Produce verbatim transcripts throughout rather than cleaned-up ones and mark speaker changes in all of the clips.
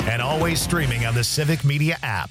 Speaker 1: and always streaming on the Civic Media app.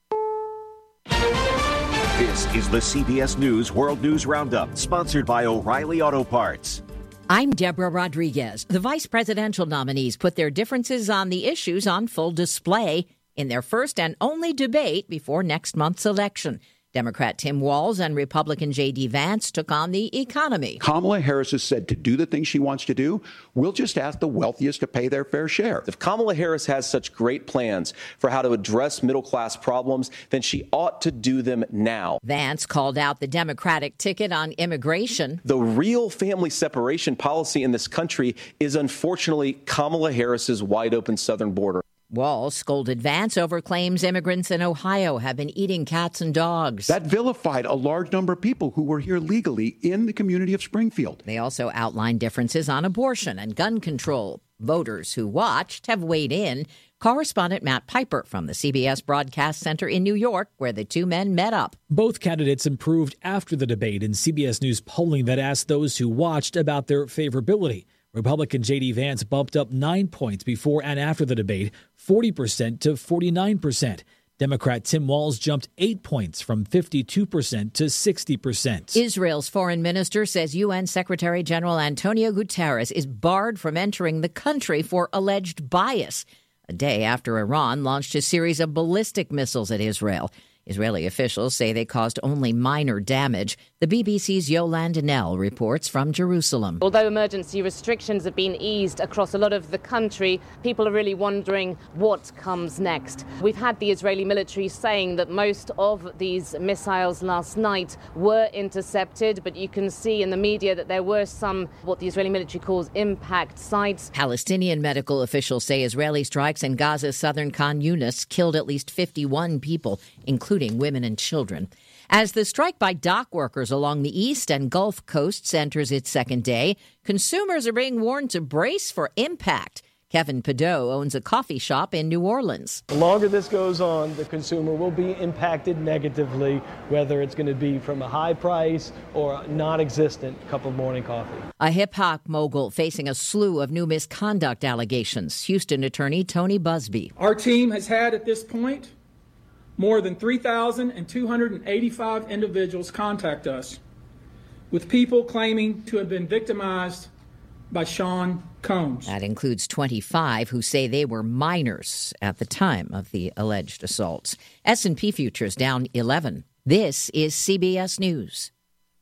Speaker 2: This is the C B S News World News Roundup, sponsored by O'Reilly Auto Parts.
Speaker 3: I'm Deborah Rodriguez. The vice presidential nominees put their differences on the issues on full display in their first and only debate before next month's election. Democrat Tim Walz and Republican J D. Vance took on the economy.
Speaker 4: Kamala Harris has said to do the things she wants to do, we'll just ask the wealthiest to pay their fair share.
Speaker 5: If Kamala Harris has such great plans for how to address middle-class problems, then she ought to do them now.
Speaker 3: Vance called out the Democratic ticket on immigration.
Speaker 5: The real family separation policy in this country is, unfortunately, Kamala Harris's wide-open southern border.
Speaker 3: Walz scolded Vance over claims immigrants in Ohio have been eating cats and dogs.
Speaker 4: That vilified a large number of people who were here legally in the community of Springfield.
Speaker 3: They also outlined differences on abortion and gun control. Voters who watched have weighed in. Correspondent Matt Piper from the C B S Broadcast Center in New York, where the two men met up.
Speaker 6: Both candidates improved after the debate in C B S News polling that asked those who watched about their favorability. Republican J D. Vance bumped up nine points before and after the debate, forty percent to forty-nine percent. Democrat Tim Walz jumped eight points from fifty-two percent to sixty percent.
Speaker 3: Israel's foreign minister says U N Secretary General Antonio Guterres is barred from entering the country for alleged bias, a day after Iran launched a series of ballistic missiles at Israel. Israeli officials say they caused only minor damage. The B B C's Yolanda Nell reports from Jerusalem.
Speaker 7: Although emergency restrictions have been eased across a lot of the country, people are really wondering what comes next. We've had the Israeli military saying that most of these missiles last night were intercepted, but you can see in the media that there were some, what the Israeli military calls impact sites.
Speaker 3: Palestinian medical officials say Israeli strikes in Gaza's southern Khan Yunis killed at least fifty-one people, including women and children. As the strike by dock workers along the east and Gulf coasts enters its second day, consumers are being warned to brace for impact. Kevin Pideaux owns a coffee shop in New Orleans.
Speaker 8: The longer this goes on, the consumer will be impacted negatively, whether it's going to be from a high price or a non-existent cup of morning coffee.
Speaker 3: A hip-hop mogul facing a slew of new misconduct allegations. Houston attorney Tony Busby.
Speaker 9: Our team has had at this point more than three thousand two hundred eighty-five individuals contact us with people claiming to have been victimized by Sean Combs.
Speaker 3: That includes twenty-five who say they were minors at the time of the alleged assaults. S and P futures down eleven. This is C B S News.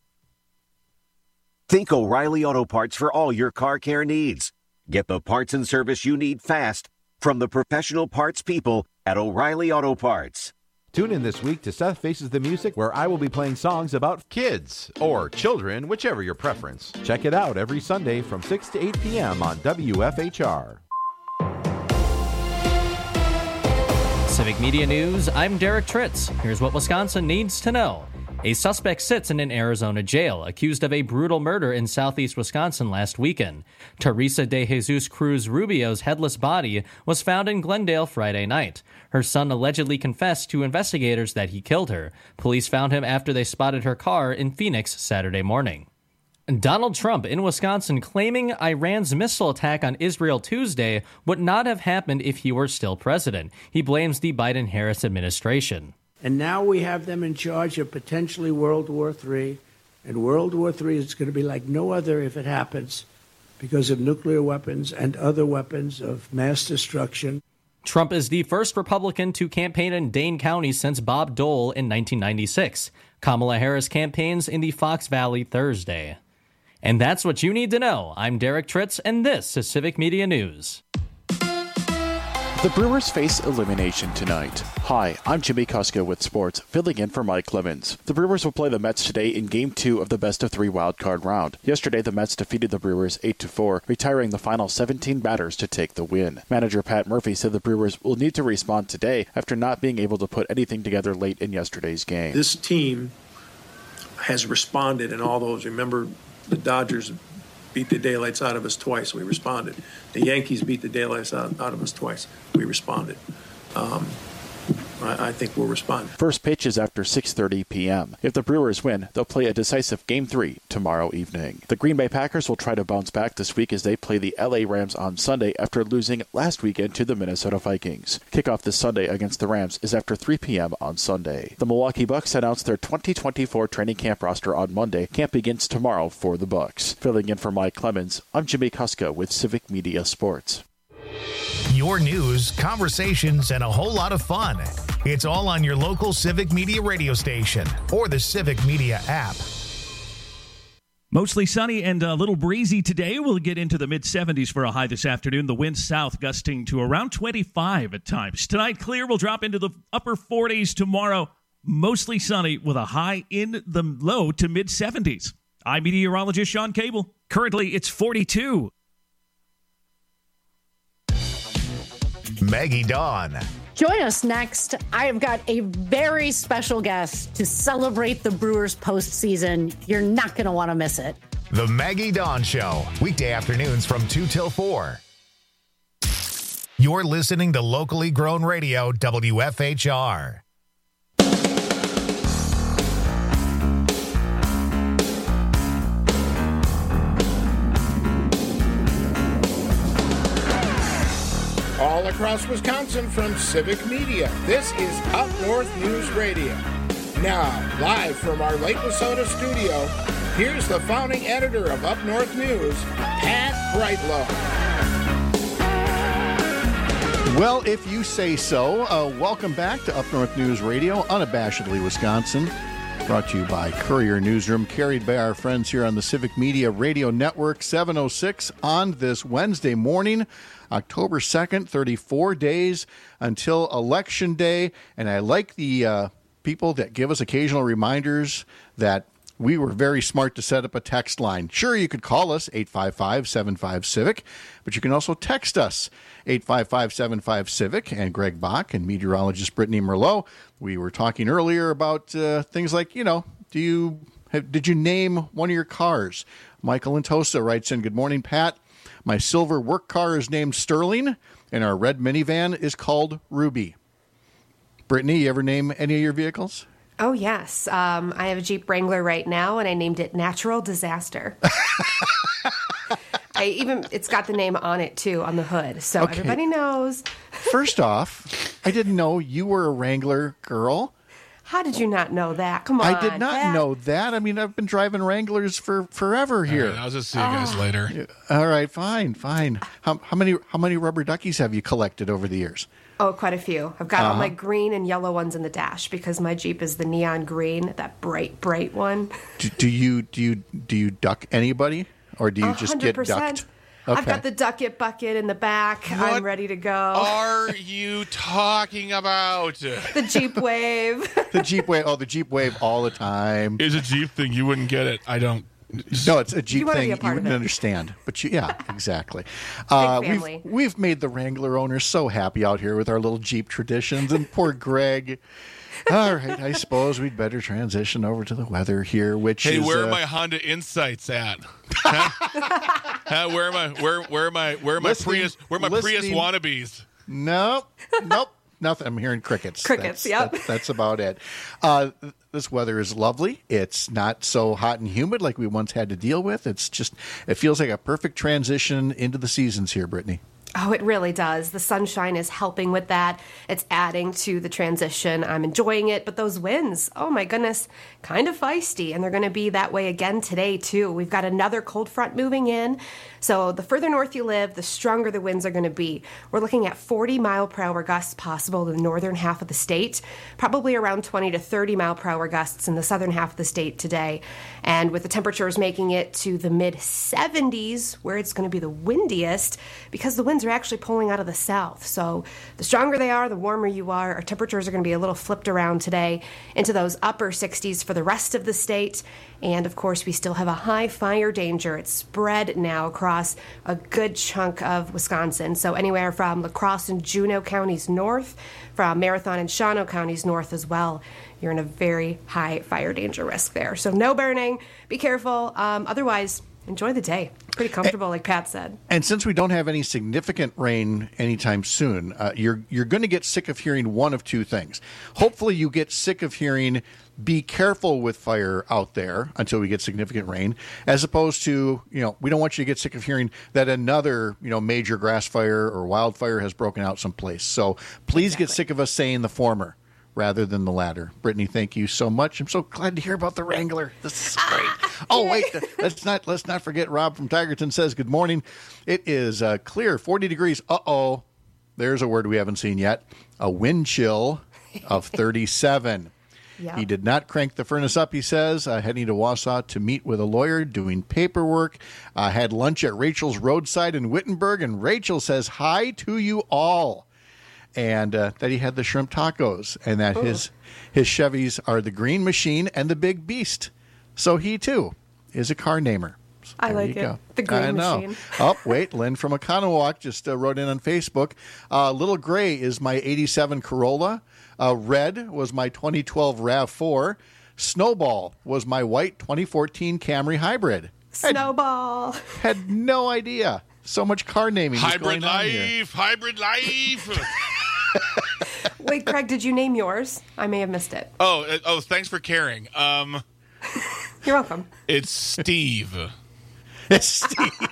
Speaker 2: Think O'Reilly Auto Parts for all your car care needs. Get the parts and service you need fast from the professional parts people at O'Reilly Auto Parts.
Speaker 10: Tune in this week to Seth Faces the Music, where I will be playing songs about kids or children, whichever your preference. Check it out every Sunday from six to eight p.m. on W F H R.
Speaker 11: Civic Media News, I'm Derek Tritz. Here's what Wisconsin needs to know. A suspect sits in an Arizona jail, accused of a brutal murder in southeast Wisconsin last weekend. Teresa de Jesus Cruz Rubio's headless body was found in Glendale Friday night. Her son allegedly confessed to investigators that he killed her. Police found him after they spotted her car in Phoenix Saturday morning. Donald Trump in Wisconsin claiming Iran's missile attack on Israel Tuesday would not have happened if he were still president. He blames the Biden-Harris administration.
Speaker 12: And now we have them in charge of potentially World War Three. And World War Three is going to be like no other if it happens because of nuclear weapons and other weapons of mass destruction.
Speaker 11: Trump is the first Republican to campaign in Dane County since Bob Dole in nineteen ninety-six. Kamala Harris campaigns in the Fox Valley Thursday. And that's what you need to know. I'm Derek Tritz, and this is Civic Media News.
Speaker 13: The Brewers face elimination tonight. Hi, I'm Jimmy Kuska with sports, filling in for Mike Clemens. The Brewers will play the Mets today in Game two of the best-of-three wildcard round. Yesterday, the Mets defeated the Brewers eight to four, retiring the final seventeen batters to take the win. Manager Pat Murphy said the Brewers will need to respond today after not being able to put anything together late in yesterday's game.
Speaker 14: This team has responded in all those. Remember, the Dodgers beat the daylights out of us twice. We responded. The Yankees beat the daylights out, out of us twice. We responded. Um, I, I think we'll respond.
Speaker 13: First pitch is after six thirty p.m. If the Brewers win, they'll play a decisive Game three tomorrow evening. The Green Bay Packers will try to bounce back this week as they play the L A Rams on Sunday after losing last weekend to the Minnesota Vikings. Kickoff this Sunday against the Rams is after three p.m. on Sunday. The Milwaukee Bucks announced their twenty twenty-four training camp roster on Monday. Camp begins tomorrow for the Bucks. Filling in for Mike Clemens, I'm Jimmy Kuska with Civic Media Sports.
Speaker 1: Your news, conversations, and a whole lot of fun. It's all on your local Civic Media radio station or the Civic Media app.
Speaker 15: Mostly sunny and a little breezy today. We'll get into the mid seventies for a high this afternoon. The wind south gusting to around twenty-five at times. Tonight, clear. We'll drop into the upper forties tomorrow. Mostly sunny with a high in the low to mid seventies. I'm meteorologist Sean Cable. Currently, it's forty-two.
Speaker 1: Maggie Dawn.
Speaker 16: Join us next. I have got a very special guest to celebrate the Brewers postseason. You're not going to want to miss it.
Speaker 1: The Maggie Dawn Show, weekday afternoons from two till four. You're listening to locally grown radio, W F H R.
Speaker 17: All across Wisconsin from Civic Media, this is Up North News Radio. Now, live from our Lake Wissota studio, here's the founding editor of Up North News, Pat Brightlow.
Speaker 18: Well, if you say so, uh, welcome back to Up North News Radio, unabashedly Wisconsin. Brought to you by Courier Newsroom, carried by our friends here on the Civic Media Radio Network, seven oh six on this Wednesday morning, October second, thirty-four days until Election Day. And I like the uh, people that give us occasional reminders that we were very smart to set up a text line. Sure, you could call us, eight five five, seven five, CIVIC, but you can also text us, eight five five, seven five, CIVIC, and Greg Bach and meteorologist Brittany Merlot. We were talking earlier about uh, things like, you know, do you have, did you name one of your cars? Michael in Tosa writes in, good morning, Pat. My silver work car is named Sterling, and our red minivan is called Ruby. Brittany, you ever name any of your vehicles?
Speaker 19: Oh, yes. Um, I have a Jeep Wrangler right now, and I named it Natural Disaster. I even it's got the name on it, too, on the hood, so okay. Everybody knows.
Speaker 18: First off, I didn't know you were a Wrangler girl.
Speaker 19: How did you not know that? Come on.
Speaker 18: I did not Pat. know that. I mean, I've been driving Wranglers for forever here.
Speaker 20: Right, I'll just see you guys oh. later.
Speaker 18: All right, fine, fine. How, how many how many rubber duckies have you collected over the years?
Speaker 19: Oh, quite a few. I've got
Speaker 18: uh-huh.
Speaker 19: all my green and yellow ones in the dash because my Jeep is the neon green, that bright, bright one.
Speaker 18: Do, do you do you do you duck anybody, or do you just
Speaker 19: one hundred percent.
Speaker 18: get ducked? Okay.
Speaker 19: I've got the duck it bucket in the back.
Speaker 20: What
Speaker 19: I'm ready to go.
Speaker 20: Are you talking about?
Speaker 19: The Jeep Wave.
Speaker 18: The Jeep Wave. Oh, the Jeep Wave all the time.
Speaker 20: It's a Jeep thing. You wouldn't get it. I don't.
Speaker 18: No, it's a Jeep
Speaker 19: you
Speaker 18: thing you wouldn't understand. But you, yeah, exactly. Uh,
Speaker 19: Big family.
Speaker 18: We've, we've made the Wrangler owners so happy out here with our little Jeep traditions. And poor Greg. All right, I suppose we'd better transition over to the weather here, which
Speaker 20: hey,
Speaker 18: is...
Speaker 20: Hey, where
Speaker 18: uh,
Speaker 20: are my Honda Insights at? Huh? huh, where am I? Where where am I? Where are my Prius? Where are my Prius wannabes?
Speaker 18: Nope, nope, nothing. I'm hearing crickets.
Speaker 19: Crickets.
Speaker 18: That's,
Speaker 19: yep.
Speaker 18: That, that's about it. Uh, this weather is lovely. It's not so hot and humid like we once had to deal with. It's just it feels like a perfect transition into the seasons here, Brittany.
Speaker 19: Oh, it really does. The sunshine is helping with that. It's adding to the transition. I'm enjoying it, but those winds, oh my goodness, kind of feisty, and they're going to be that way again today, too. We've got another cold front moving in, so the further north you live, the stronger the winds are going to be. We're looking at forty mile per hour gusts possible in the northern half of the state, probably around twenty to thirty mile per hour gusts in the southern half of the state today, and with the temperatures making it to the mid seventies, where it's going to be the windiest, because the winds are actually pulling out of the south. So the stronger they are, the warmer you are. Our temperatures are going to be a little flipped around today into those upper sixties for the rest of the state. And of course, we still have a high fire danger. It's spread now across a good chunk of Wisconsin. So anywhere from La Crosse and Juneau counties north, from Marathon and Shawano counties north as well, you're in a very high fire danger risk there. So no burning. Be careful. Um, otherwise, enjoy the day. Pretty comfortable, like Pat said.
Speaker 18: And since we don't have any significant rain anytime soon, uh, you're you're going to get sick of hearing one of two things. Hopefully you get sick of hearing, be careful with fire out there until we get significant rain, as opposed to, you know, we don't want you to get sick of hearing that another, you know, major grass fire or wildfire has broken out someplace. So please exactly. get sick of us saying the former rather than the latter. Brittany, thank you so much. I'm so glad to hear about the Wrangler. This is great. Oh, wait, let's not let's not forget Rob from Tigerton says, good morning. It is uh, clear, forty degrees. Uh-oh. There's a word we haven't seen yet. A wind chill of thirty-seven. Yeah. He did not crank the furnace up, he says, uh, heading to Wausau to meet with a lawyer, doing paperwork. Uh, had lunch at Rachel's Roadside in Wittenberg, and Rachel says hi to you all. And uh, that he had the shrimp tacos, and that oh. his his Chevys are the Green Machine and the Big Beast. So he, too, is a car namer. So
Speaker 19: I like it. Go. The Green
Speaker 18: I know.
Speaker 19: Machine.
Speaker 18: Oh, wait. Lynn from Oconomowoc just uh, wrote in on Facebook. Uh, Little Gray is my eighty-seven Corolla. Uh, Red was my twenty twelve RAV four. Snowball was my white twenty fourteen Camry Hybrid.
Speaker 19: Snowball.
Speaker 18: Had, had no idea. So much car naming.
Speaker 20: Hybrid
Speaker 18: going on here.
Speaker 20: life. Hybrid life.
Speaker 19: Wait, Craig, did you name yours? I may have missed it.
Speaker 20: Oh, uh, oh, thanks for caring. Um,
Speaker 19: You're welcome.
Speaker 20: It's Steve.
Speaker 18: It's Steve.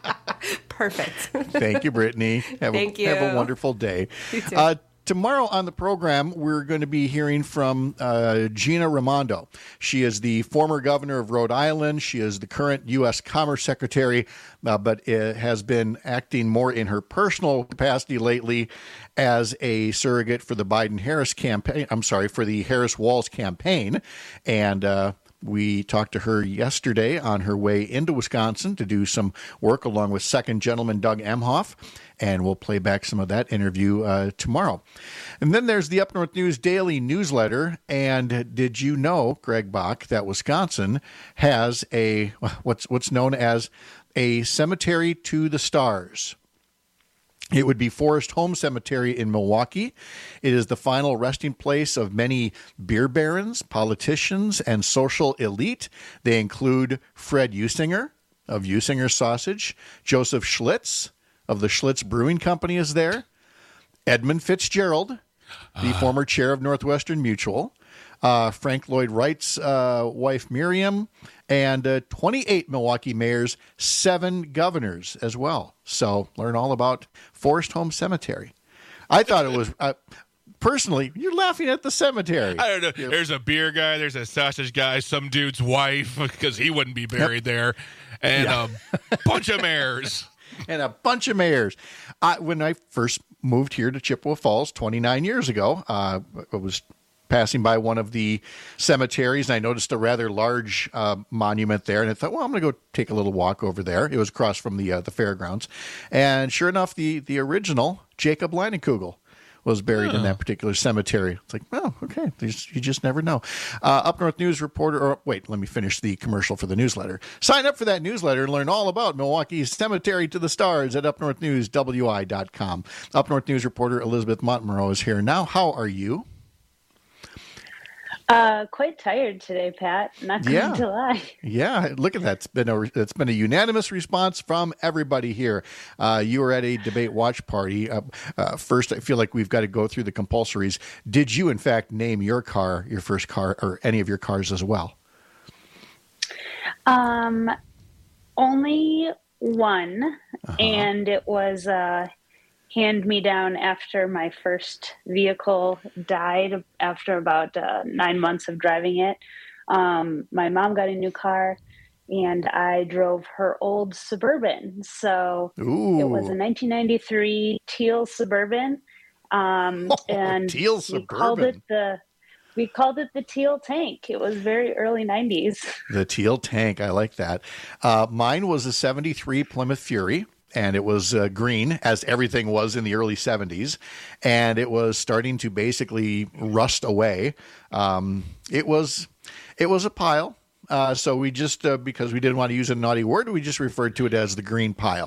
Speaker 19: Perfect.
Speaker 18: Thank you, Brittany. Have
Speaker 19: Thank
Speaker 18: a,
Speaker 19: you.
Speaker 18: Have a wonderful day.
Speaker 19: You too.
Speaker 18: Uh, Tomorrow on the program, we're going to be hearing from uh, Gina Raimondo. She is the former governor of Rhode Island. She is the current U S Commerce Secretary, uh, but it has been acting more in her personal capacity lately as a surrogate for the Biden-Harris campaign. I'm sorry, for the Harris-Walz campaign. And uh, we talked to her yesterday on her way into Wisconsin to do some work along with Second Gentleman Doug Emhoff. And we'll play back some of that interview uh, tomorrow. And then there's the Up North News Daily newsletter. And did you know, Greg Bach, that Wisconsin has a what's what's known as a cemetery to the stars? It would be Forest Home Cemetery in Milwaukee. It is the final resting place of many beer barons, politicians, and social elite. They include Fred Usinger of Usinger Sausage, Joseph Schlitz of the Schlitz Brewing Company is there. Edmund Fitzgerald, the uh. former chair of Northwestern Mutual. Uh, Frank Lloyd Wright's uh, wife, Miriam. And uh, twenty-eight Milwaukee mayors, seven governors as well. So learn all about Forest Home Cemetery. I thought it was... Uh, Personally, you're laughing at the cemetery.
Speaker 20: I don't know. You're, there's a beer guy. There's a sausage guy. Some dude's wife, because he wouldn't be buried yep. there. And yeah. a bunch of mayors.
Speaker 18: And a bunch of mayors. I, when I first moved here to Chippewa Falls twenty-nine years ago, uh, I was passing by one of the cemeteries, and I noticed a rather large uh, monument there. And I thought, well, I'm going to go take a little walk over there. It was across from the uh, the fairgrounds. And sure enough, the, the original Jacob Leinenkugel was buried oh. in that particular cemetery. It's like, oh, okay. You just, you just never know. Uh, Up North News reporter, or wait, let me finish the commercial for the newsletter. Sign up for that newsletter and learn all about Milwaukee's Cemetery to the Stars at up north news w i dot com. Up North News reporter Elizabeth Montmoreau is here now. How are you?
Speaker 21: Uh, quite tired today, Pat. Not going
Speaker 18: yeah.
Speaker 21: to lie.
Speaker 18: Yeah, look at that. It's been a it's been a unanimous response from everybody here. Uh, you were at a debate watch party. Uh, uh, first, I feel like we've got to go through the compulsories. Did you, in fact, name your car, your first car, or any of your cars as well?
Speaker 21: Um, only one, uh-huh. and it was uh, hand me down after my first vehicle died after about uh, nine months of driving it. Um, my mom got a new car and I drove her old Suburban. So
Speaker 18: Ooh.
Speaker 21: It was a nineteen ninety-three teal Suburban. Um,
Speaker 18: oh,
Speaker 21: and
Speaker 18: teal
Speaker 21: we called it the, we called it the Teal Tank. It was very early nineties.
Speaker 18: The Teal Tank. I like that. Uh, mine was a seventy-three Plymouth Fury. And it was uh, green, as everything was in the early seventies. And it was starting to basically rust away. Um, it was it was a pile. Uh, so we just, uh, because we didn't want to use a naughty word, we just referred to it as the green pile.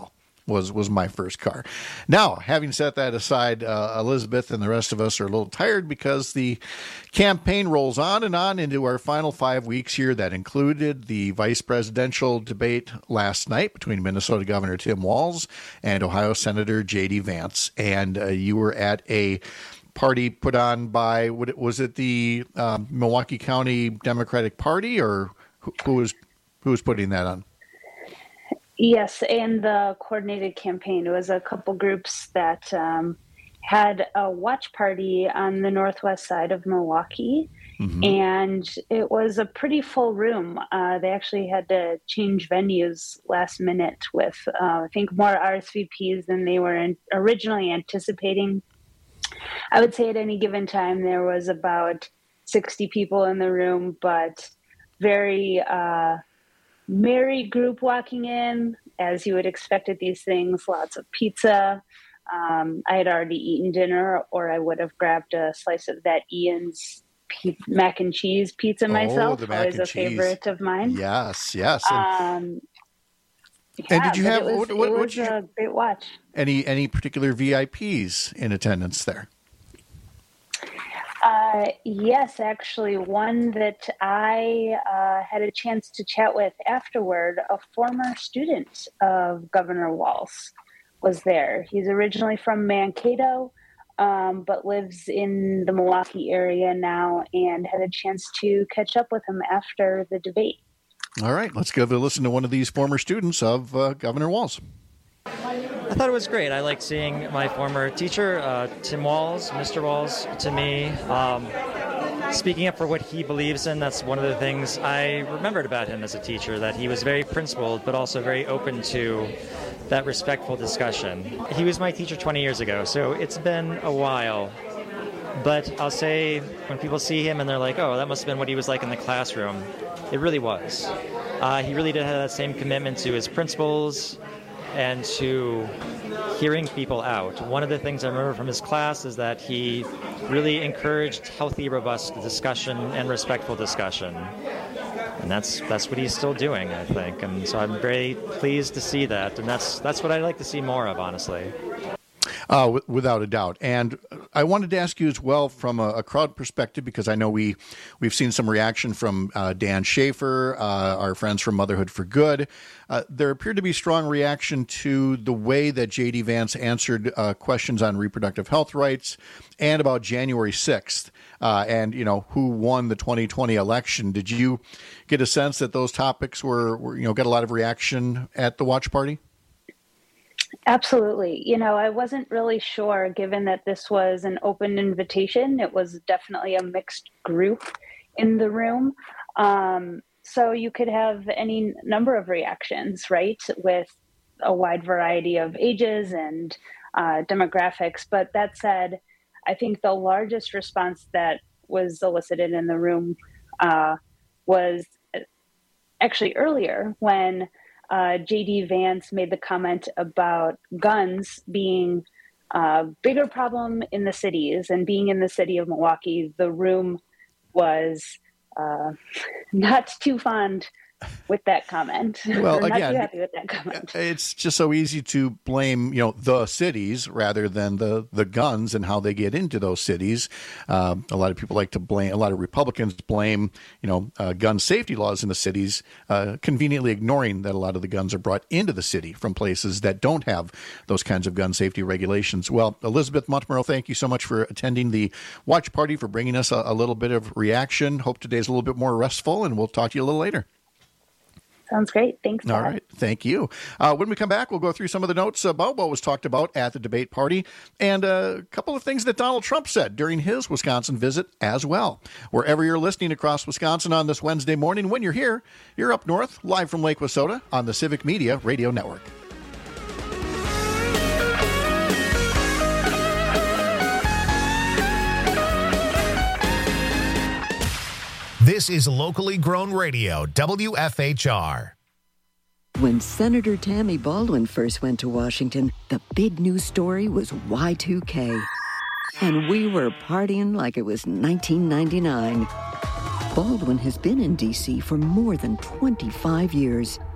Speaker 18: was was my first car. Now, having set that aside, uh, Elizabeth and the rest of us are a little tired because the campaign rolls on and on into our final five weeks here. That included the vice presidential debate last night between Minnesota Governor Tim Walz and Ohio Senator J D Vance. And uh, you were at a party put on by, what was it, the um, Milwaukee County Democratic Party, or who, who was who was putting that on?
Speaker 21: Yes, and the coordinated campaign. It was a couple groups that um, had a watch party on the northwest side of Milwaukee, mm-hmm. and it was a pretty full room. Uh, they actually had to change venues last minute with, uh, I think, more R S V Ps than they were in, originally anticipating. I would say at any given time there was about sixty people in the room, but very... Uh, merry group walking in, as you would expect at these things. Lots of pizza. Um, I had already eaten dinner, or I would have grabbed a slice of that Ian's pe- mac and cheese pizza myself.
Speaker 18: Oh, the mac
Speaker 21: Always
Speaker 18: and
Speaker 21: a
Speaker 18: cheese.
Speaker 21: favorite of mine.
Speaker 18: Yes, yes.
Speaker 21: And, um, yeah,
Speaker 18: and did you have
Speaker 21: it was,
Speaker 18: what, what,
Speaker 21: it
Speaker 18: what
Speaker 21: was
Speaker 18: did you,
Speaker 21: a great watch.
Speaker 18: Any any particular V I Ps in attendance there?
Speaker 21: Uh, yes, actually, one that I uh, had a chance to chat with afterward, a former student of Governor Walz was there. He's originally from Mankato, um, but lives in the Milwaukee area now, and had a chance to catch up with him after the debate.
Speaker 18: All right, let's give a listen to one of these former students of uh, Governor Walz.
Speaker 5: I thought it was great. I like seeing my former teacher, uh, Tim Walz, Mister Walz, to me, um, speaking up for what he believes in. That's one of the things I remembered about him as a teacher, that he was very principled, but also very open to that respectful discussion. He was my teacher twenty years ago, so it's been a while. But I'll say, when people see him and they're like, oh, that must have been what he was like in the classroom, it really was. Uh, he really did have that same commitment to his principles and to hearing people out. One of the things I remember from his class is that he really encouraged healthy, robust discussion and respectful discussion. And that's that's what he's still doing, I think. And so I'm very pleased to see that. And that's that's what I'd like to see more of, honestly.
Speaker 18: Uh, w- without a doubt. And I wanted to ask you as well from a, a crowd perspective, because I know we, we've seen some reaction from uh, Dan Schaefer, uh, our friends from Motherhood for Good. Uh, there appeared to be strong reaction to the way that J D Vance answered uh, questions on reproductive health rights and about January sixth uh, and, you know, who won the twenty twenty election. Did you get a sense that those topics were, were you know, got a lot of reaction at the watch party?
Speaker 21: Absolutely. You know, I wasn't really sure, given that this was an open invitation. It was definitely a mixed group in the room. Um, so you could have any number of reactions, right, with a wide variety of ages and uh, demographics. But that said, I think the largest response that was elicited in the room uh, was actually earlier when Uh, J D Vance made the comment about guns being a bigger problem in the cities, and being in the city of Milwaukee, the room was uh, not too fond with that comment.
Speaker 18: Well,
Speaker 21: not
Speaker 18: again,
Speaker 21: too happy with that comment.
Speaker 18: It's just so easy to blame, you know, the cities rather than the, the guns and how they get into those cities. Uh, a lot of people like to blame, a lot of Republicans blame, you know, uh, gun safety laws in the cities, uh, conveniently ignoring that a lot of the guns are brought into the city from places that don't have those kinds of gun safety regulations. Well, Elizabeth Montmorrow, thank you so much for attending the watch party, for bringing us a, a little bit of reaction. Hope today's a little bit more restful, and we'll talk to you a little later.
Speaker 21: Sounds great. Thanks, Dad.
Speaker 18: All right. Thank you. Uh, when we come back, we'll go through some of the notes about what was talked about at the debate party and a couple of things that Donald Trump said during his Wisconsin visit as well. Wherever you're listening across Wisconsin on this Wednesday morning, when you're here, you're up north, live from Lake Wissota on the Civic Media Radio Network.
Speaker 1: This is locally grown radio, W F H R.
Speaker 22: When Senator Tammy Baldwin first went to Washington, the big news story was Y two K. And we were partying like it was nineteen ninety-nine. Baldwin has been in D C for more than twenty-five years.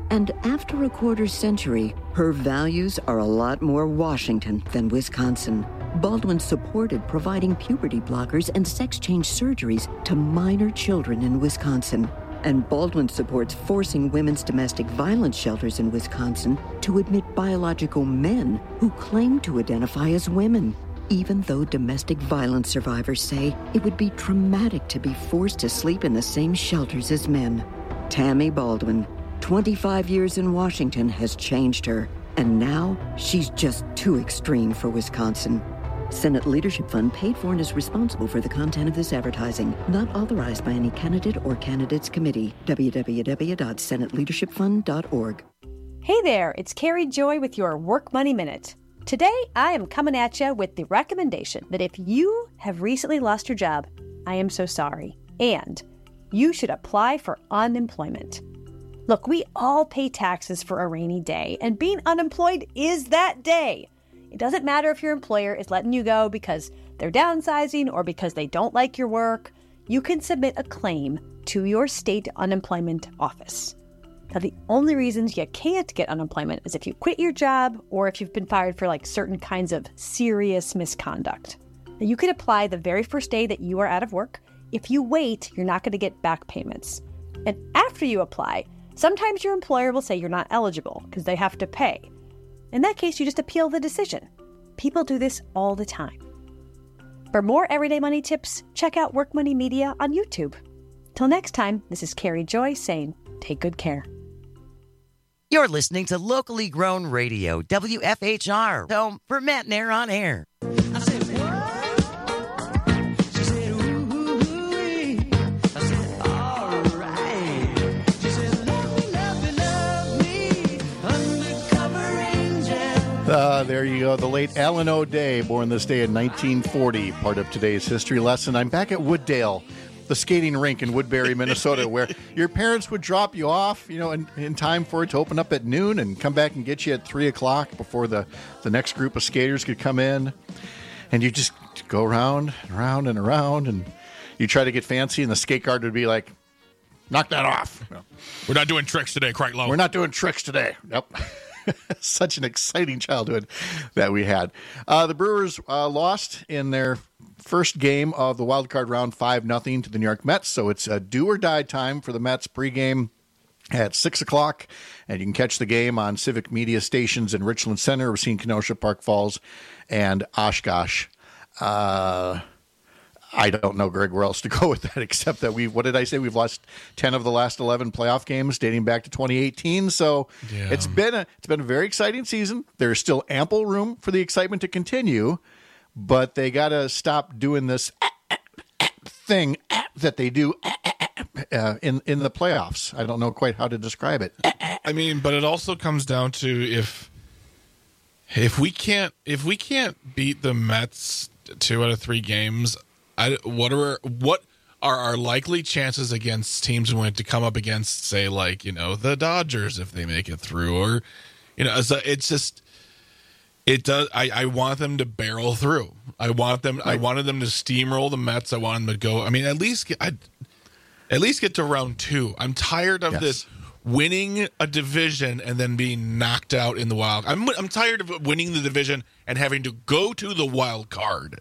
Speaker 22: And after a quarter century, her values are a lot more Washington than Wisconsin. Baldwin supported providing puberty blockers and sex change surgeries to minor children in Wisconsin. And Baldwin supports forcing women's domestic violence shelters in Wisconsin to admit biological men who claim to identify as women, even though domestic violence survivors say it would be traumatic to be forced to sleep in the same shelters as men. Tammy Baldwin, twenty-five years in Washington has changed her, and now she's just too extreme for Wisconsin. Senate Leadership Fund paid for and is responsible for the content of this advertising, not authorized by any candidate or candidates committee. w w w dot senate leadership fund dot org.
Speaker 4: Hey there, it's Carrie Joy with your Work Money Minute. Today, I am coming at you with the recommendation that if you have recently lost your job, I am so sorry, and you should apply for unemployment. Look, we all pay taxes for a rainy day, and being unemployed is that day. It doesn't matter if your employer is letting you go because they're downsizing or because they don't like your work. You can submit a claim to your state unemployment office. Now, the only reasons you can't get unemployment is if you quit your job or if you've been fired for like certain kinds of serious misconduct. Now, you can apply the very first day that you are out of work. If you wait, you're not going to get back payments. And after you apply, sometimes your employer will say you're not eligible because they have to pay. In that case, you just appeal the decision. People do this all the time. For more everyday money tips, check out Work Money Media on YouTube. Till next time, this is Carrie Joy saying, take good care.
Speaker 6: You're listening to locally grown radio, W F H R, home for Matt Nair on air. I said, what? She said, ooh, ooh, ooh. I said, all right. She said, love me, love me, love me, undercover angel.
Speaker 18: Uh, there you go. The late Alan O'Day, born this day in nineteen forty, part of today's history lesson. I'm back at Wooddale, the skating rink in Woodbury, Minnesota, where your parents would drop you off, you know, in, in time for it to open up at noon and come back and get you at three o'clock before the, the next group of skaters could come in. And you just go around and around and around, and you try to get fancy, and the skate guard would be like, knock that off.
Speaker 20: We're not doing tricks today, quite low.
Speaker 18: We're not doing tricks today. Yep. Such an exciting childhood that we had. Uh, the Brewers uh, lost in their first game of the wild card round five nothing to the New York Mets. So it's a do or die time for the Mets pregame at six o'clock. And you can catch the game on Civic Media stations in Richland Center, Racine, Kenosha, Park Falls, and Oshkosh. Uh, I don't know, Greg, where else to go with that, except that we've, what did I say? We've lost ten of the last eleven playoff games dating back to twenty eighteen. So yeah. it's been a, it's been a very exciting season. There's still ample room for the excitement to continue, but they got to stop doing this thing that they do uh, in, in the playoffs. I don't know quite how to describe it.
Speaker 20: I mean, but it also comes down to if, if we can't, if we can't beat the Mets two out of three games, I, what are what are our likely chances against teams we want to come up against, say, like, you know, the Dodgers if they make it through, or, you know, it's, it's just it does. I, I want them to barrel through. I want them. I wanted them to steamroll the Mets. I want them to go. I mean, at least get, I, at least get to round two. I'm tired of yes. this winning a division and then being knocked out in the wild. I'm I'm tired of winning the division and having to go to the wild card.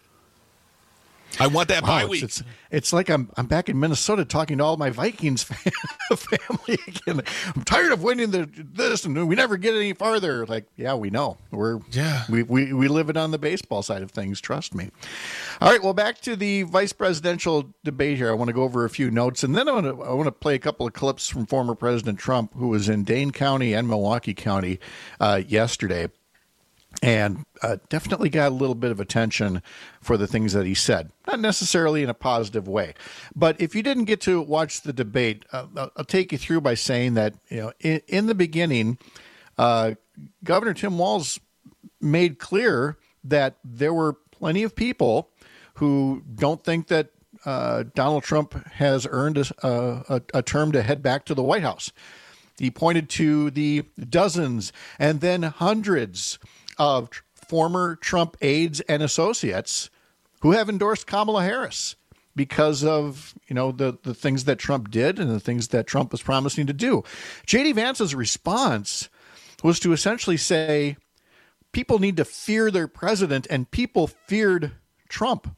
Speaker 20: I want that
Speaker 18: wow,
Speaker 20: bye week.
Speaker 18: It's, it's, it's like I'm I'm back in Minnesota talking to all my Vikings family again. I'm tired of winning the this and we never get any farther. Like, yeah, we know. We're
Speaker 20: yeah.
Speaker 18: we, we, we live it on the baseball side of things, trust me. All right, well, back to the vice presidential debate here. I want to go over a few notes, and then I want to I want to play a couple of clips from former President Trump, who was in Dane County and Milwaukee County uh, yesterday. And uh, definitely got a little bit of attention for the things that he said. Not necessarily in a positive way. But if you didn't get to watch the debate, uh, I'll take you through by saying that, you know, in, in the beginning, uh, Governor Tim Walz made clear that there were plenty of people who don't think that uh, Donald Trump has earned a, a, a term to head back to the White House. He pointed to the dozens and then hundreds of former Trump aides and associates who have endorsed Kamala Harris. because of, you know, the, the things that Trump did and the things that Trump was promising to do. J D Vance's response was to essentially say people need to fear their president, and people feared Trump.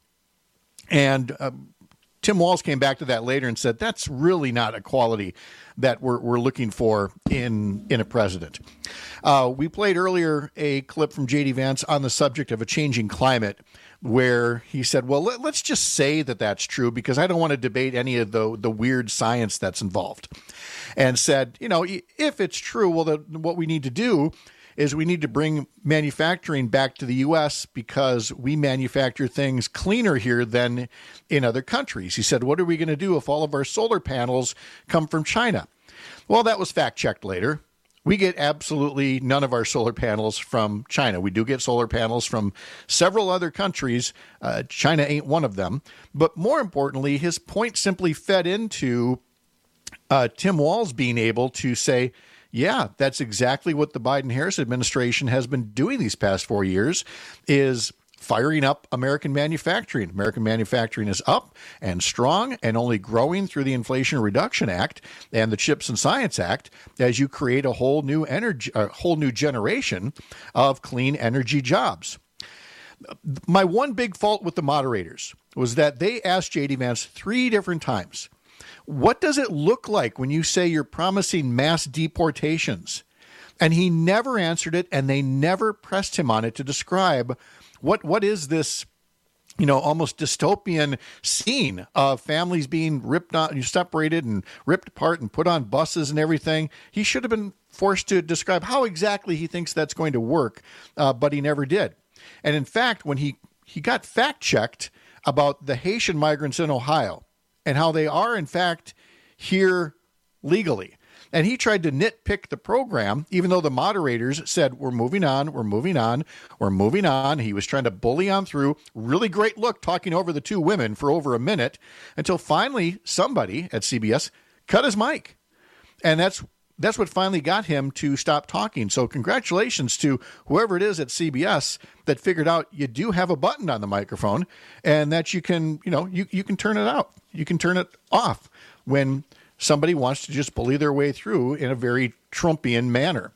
Speaker 18: And uh, Tim Walz came back to that later and said that's really not a quality that we're, we're looking for in, in a president. Uh, we played earlier a clip from J D Vance on the subject of a changing climate, where he said, well, let, let's just say that that's true because I don't want to debate any of the, the weird science that's involved. And said, you know, if it's true, well, the, what we need to do is we need to bring manufacturing back to the U S because we manufacture things cleaner here than in other countries. He said, what are we going to do if all of our solar panels come from China? Well, that was fact-checked later. We get absolutely none of our solar panels from China. We do get solar panels from several other countries. Uh, China ain't one of them. But more importantly, his point simply fed into uh, Tim Walz being able to say, yeah, that's exactly what the Biden-Harris administration has been doing these past four years, is firing up American manufacturing. American manufacturing is up and strong and only growing through the Inflation Reduction Act and the CHIPS and Science Act as you create a whole new energy, a whole new generation of clean energy jobs. My one big fault with the moderators was that they asked J D Vance three different times, what does it look like when you say you're promising mass deportations? And he never answered it, and they never pressed him on it to describe what what is this, you know, almost dystopian scene of families being ripped out, separated and ripped apart and put on buses and everything. He should have been forced to describe how exactly he thinks that's going to work, uh, but he never did. And in fact, when he, he got fact-checked about the Haitian migrants in Ohio, and how they are, in fact, here legally. And he tried to nitpick the program, even though the moderators said, we're moving on, we're moving on, we're moving on. He was trying to bully on through. Really great look talking over the two women for over a minute until finally somebody at C B S cut his mic. And that's that's what finally got him to stop talking. So congratulations to whoever it is at C B S that figured out you do have a button on the microphone and that you can, you know, you, you can turn it out. You can turn it off when somebody wants to just bully their way through in a very Trumpian manner.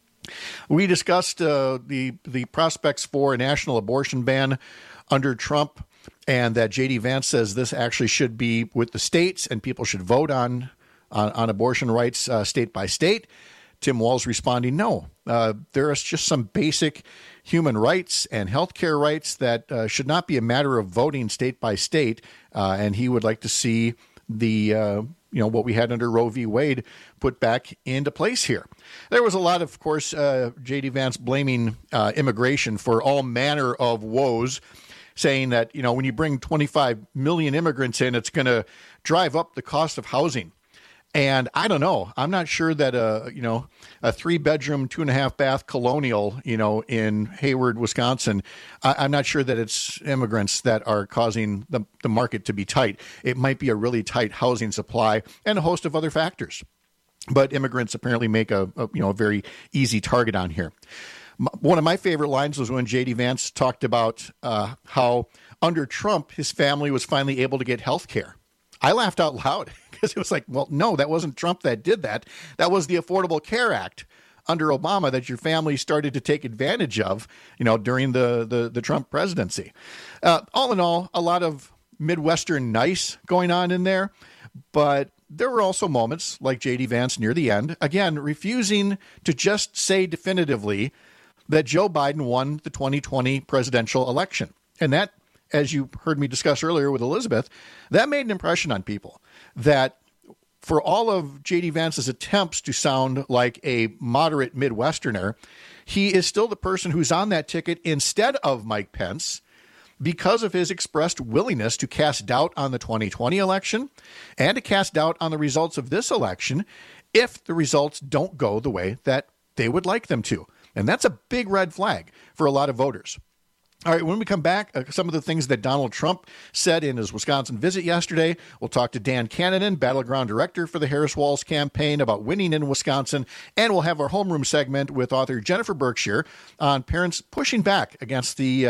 Speaker 18: We discussed uh, the, the prospects for a national abortion ban under Trump, and that J D Vance says this actually should be with the states and people should vote on On, on abortion rights uh, state by state. Tim Walz responding, no, uh, there is just some basic human rights and healthcare rights that uh, should not be a matter of voting state by state. Uh, and he would like to see the, uh, you know, what we had under Roe v. Wade put back into place here. There was a lot of, of course, uh, J D Vance blaming uh, immigration for all manner of woes, saying that, you know, when you bring twenty-five million immigrants in, it's going to drive up the cost of housing. And I don't know. I'm not sure that a you know a three bedroom, two and a half bath colonial you know in Hayward, Wisconsin. I, I'm not sure that it's immigrants that are causing the, the market to be tight. It might be a really tight housing supply and a host of other factors. But immigrants apparently make a, a you know a very easy target on here. One of my favorite lines was when J D Vance talked about uh, how under Trump his family was finally able to get health care. I laughed out loud because it was like, well, no, that wasn't Trump that did that. That was the Affordable Care Act under Obama that your family started to take advantage of, you know, during the, the, the Trump presidency. Uh, all in all, a lot of Midwestern nice going on in there. But there were also moments like J D Vance near the end, again, refusing to just say definitively that Joe Biden won the twenty twenty presidential election. And that, as you heard me discuss earlier with Elizabeth, that made an impression on people. That for all of J D Vance's attempts to sound like a moderate Midwesterner, he is still the person who's on that ticket instead of Mike Pence because of his expressed willingness to cast doubt on the twenty twenty election and to cast doubt on the results of this election if the results don't go the way that they would like them to. And that's a big red flag for a lot of voters. All right, when we come back, uh, some of the things that Donald Trump said in his Wisconsin visit yesterday. We'll talk to Dan Canavan, Battleground Director for the Harris Walz campaign, about winning in Wisconsin. And we'll have our homeroom segment with author Jennifer Berkshire on parents pushing back against the uh,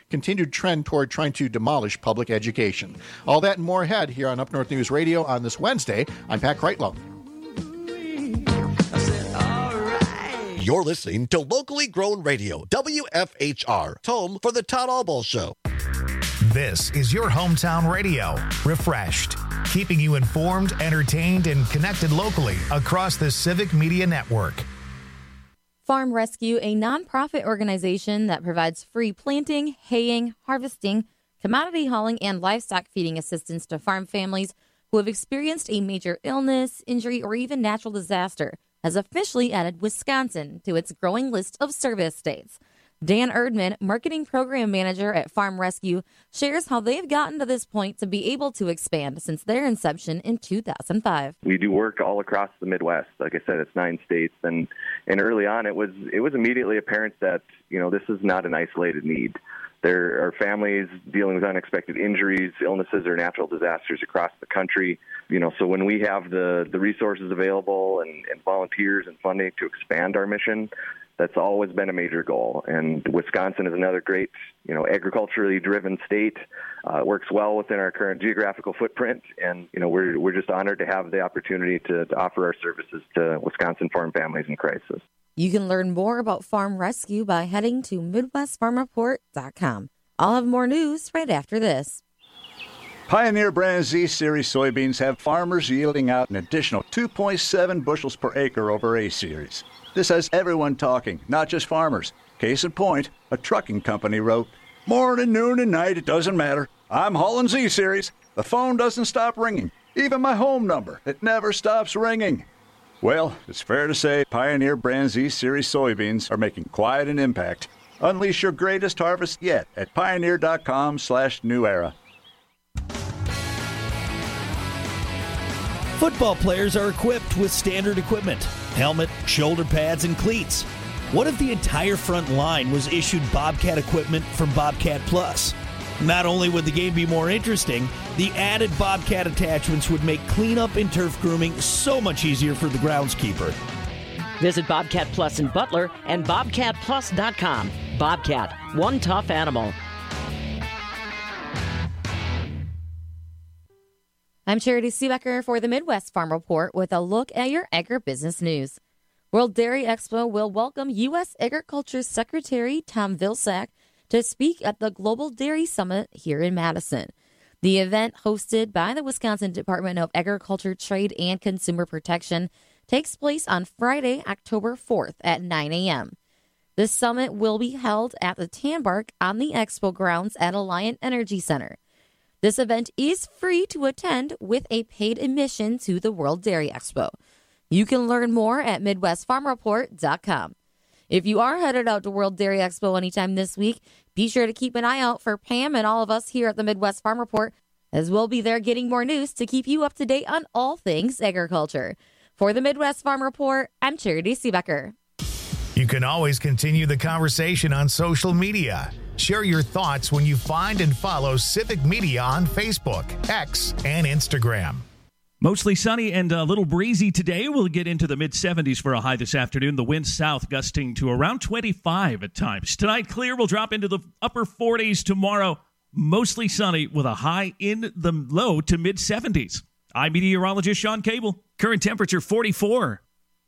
Speaker 18: continued trend toward trying to demolish public education. All that and more ahead here on Up North News Radio on this Wednesday. I'm Pat Kreitlow.
Speaker 7: You're listening to locally grown radio, W F H R, home for the Todd Albaugh Show.
Speaker 1: This is your hometown radio, refreshed, keeping you informed, entertained, and connected locally across the Civic Media Network.
Speaker 8: Farm Rescue, a nonprofit organization that provides free planting, haying, harvesting, commodity hauling, and livestock feeding assistance to farm families who have experienced a major illness, injury, or even natural disaster, has officially added Wisconsin to its growing list of service states. Dan Erdman, Marketing Program Manager at Farm Rescue, shares how they've gotten to this point to be able to expand since their inception in two thousand five.
Speaker 23: We do work all across the Midwest. Like I said, it's nine states, and, and early on it was it was immediately apparent that, you know, this is not an isolated need. There are families dealing with unexpected injuries, illnesses, or natural disasters across the country. You know, so when we have the, the resources available and, and volunteers and funding to expand our mission, that's always been a major goal. And Wisconsin is another great, you know, agriculturally driven state. Uh, it works well within our current geographical footprint. And, you know, we're we're just honored to have the opportunity to, to offer our services to Wisconsin farm families in crisis.
Speaker 8: You can learn more about Farm Rescue by heading to Midwest Farm Report dot com. I'll have more news right after this.
Speaker 24: Pioneer Brand Z-Series soybeans have farmers yielding out an additional two point seven bushels per acre over A-Series. This has everyone talking, not just farmers. Case in point, a trucking company wrote, "Morning, noon, and night, it doesn't matter. I'm hauling Z-Series. The phone doesn't stop ringing. Even my home number, it never stops ringing." Well, it's fair to say Pioneer Brand Z-Series soybeans are making quite an impact. Unleash your greatest harvest yet at pioneer.com slash new era.
Speaker 25: Football players are equipped with standard equipment, helmet, shoulder pads, and cleats. What if the entire front line was issued Bobcat equipment from Bobcat Plus? Not only would the game be more interesting, the added Bobcat attachments would make cleanup and turf grooming so much easier for the groundskeeper.
Speaker 26: Visit Bobcat Plus in Butler and bobcat plus dot com. Bobcat, one tough animal.
Speaker 8: I'm Charity Seebecker for the Midwest Farm Report with a look at your agribusiness news. World Dairy Expo will welcome U S Agriculture Secretary Tom Vilsack to speak at the Global Dairy Summit here in Madison. The event, hosted by the Wisconsin Department of Agriculture, Trade, and Consumer Protection, takes place on Friday, October fourth at nine a.m. The summit will be held at the Tambark on the Expo grounds at Alliant Energy Center. This event is free to attend with a paid admission to the World Dairy Expo. You can learn more at midwest farm report dot com. If you are headed out to World Dairy Expo anytime this week, be sure to keep an eye out for Pam and all of us here at the Midwest Farm Report, as we'll be there getting more news to keep you up to date on all things agriculture. For the Midwest Farm Report, I'm Charity Seebecker.
Speaker 1: You can always continue the conversation on social media. Share your thoughts when you find and follow Civic Media on Facebook, X, and Instagram.
Speaker 15: Mostly sunny and a little breezy today. We'll get into the mid-seventies for a high this afternoon. The wind south gusting to around twenty-five at times. Tonight, clear. We'll drop into the upper forties tomorrow. Mostly sunny with a high in the low to mid-seventies. I'm meteorologist Sean Cable. Current temperature forty-four.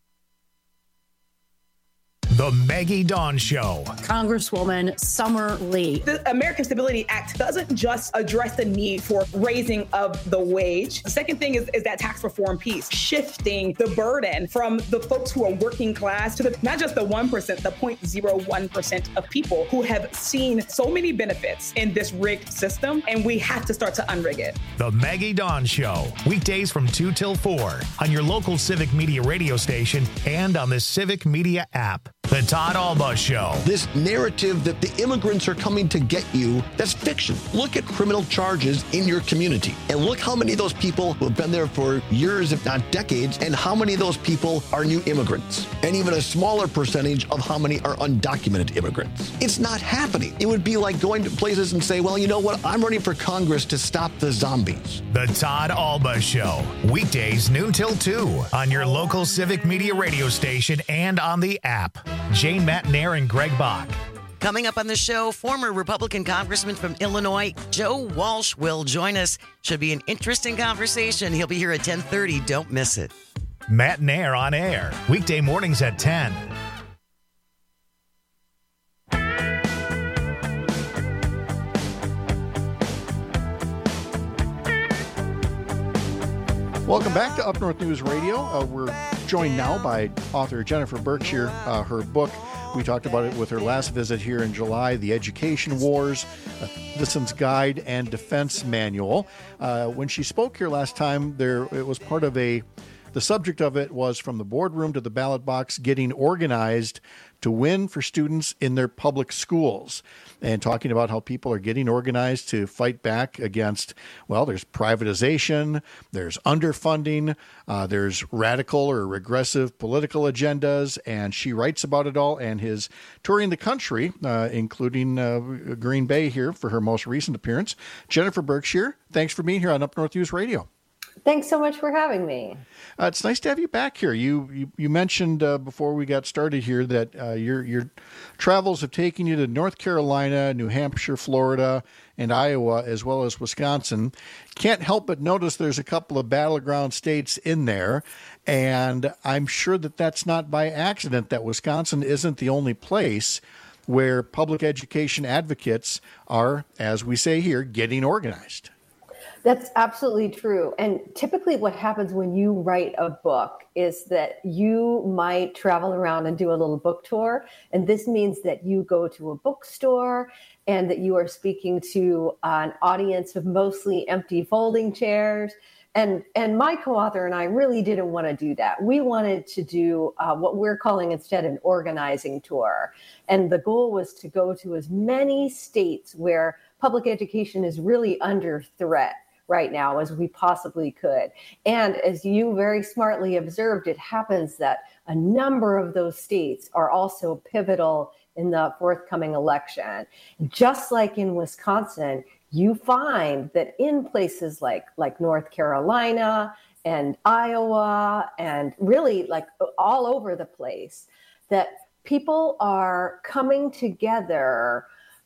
Speaker 1: The Maggie Dawn Show.
Speaker 16: Congresswoman Summer Lee.
Speaker 27: The American Stability Act doesn't just address the need for raising of the wage. The second thing is, is that tax reform piece, shifting the burden from the folks who are working class to the, not just the one percent, the zero point zero one percent of people who have seen so many benefits in this rigged system, and we have to start to unrig it.
Speaker 1: The Maggie Dawn Show. Weekdays from two till four on your local Civic Media radio station and on the Civic Media app. The Todd Albaugh Show.
Speaker 7: This narrative that the immigrants are coming to get you, that's fiction. Look at criminal charges in your community and look how many of those people who have been there for years, if not decades, and how many of those people are new immigrants, and even a smaller percentage of how many are undocumented immigrants. It's not happening. It would be like going to places and say, well, you know what? I'm running for Congress to stop the zombies.
Speaker 1: The Todd Albaugh Show. Weekdays noon till two on your local Civic Media radio station and on the app. Jane Matnair and Greg Bach.
Speaker 6: Coming up on the show, former Republican Congressman from Illinois, Joe Walsh, will join us. Should be an interesting conversation. He'll be here at ten thirty. Don't miss it.
Speaker 1: Matt and Air on air, weekday mornings at ten.
Speaker 18: Welcome back to Up North News Radio. Uh, we're joined now by author Jennifer Berkshire. Uh, her book, we talked about it with her last visit here in July, The Education Wars, a Citizen's Guide and Defense Manual. Uh, when she spoke here last time, there it was part of a, the subject of it was From the Boardroom to the Ballot Box, Getting Organized to Win for Students in Their Public Schools, and talking about how people are getting organized to fight back against, well, there's privatization, there's underfunding, uh, there's radical or regressive political agendas, and she writes about it all and is touring the country, uh, including uh, Green Bay here for her most recent appearance. Jennifer Berkshire, thanks for being here on Up North News Radio.
Speaker 2: Thanks so much for having me.
Speaker 18: Uh, it's nice to have you back here. You you, you mentioned uh, before we got started here that uh, your your travels have taken you to North Carolina, New Hampshire, Florida, and Iowa, as well as Wisconsin. Can't help but notice there's a couple of battleground states in there, and I'm sure that that's not by accident, that Wisconsin isn't the only place where public education advocates are, as we say here, getting organized.
Speaker 2: That's absolutely true. And typically what happens when you write a book is that you might travel around and do a little book tour. And this means that you go to a bookstore and that you are speaking to an audience of mostly empty folding chairs. And and my co-author and I really didn't want to do that. We wanted to do uh, what we're calling instead an organizing tour. And the goal was to go to as many states where public education is really under threat right now as we possibly could. And as you very smartly observed, it happens that a number of those states are also pivotal in the forthcoming election. Just like in Wisconsin, you find that in places like, like North Carolina and Iowa and really like all over the place, that people are coming together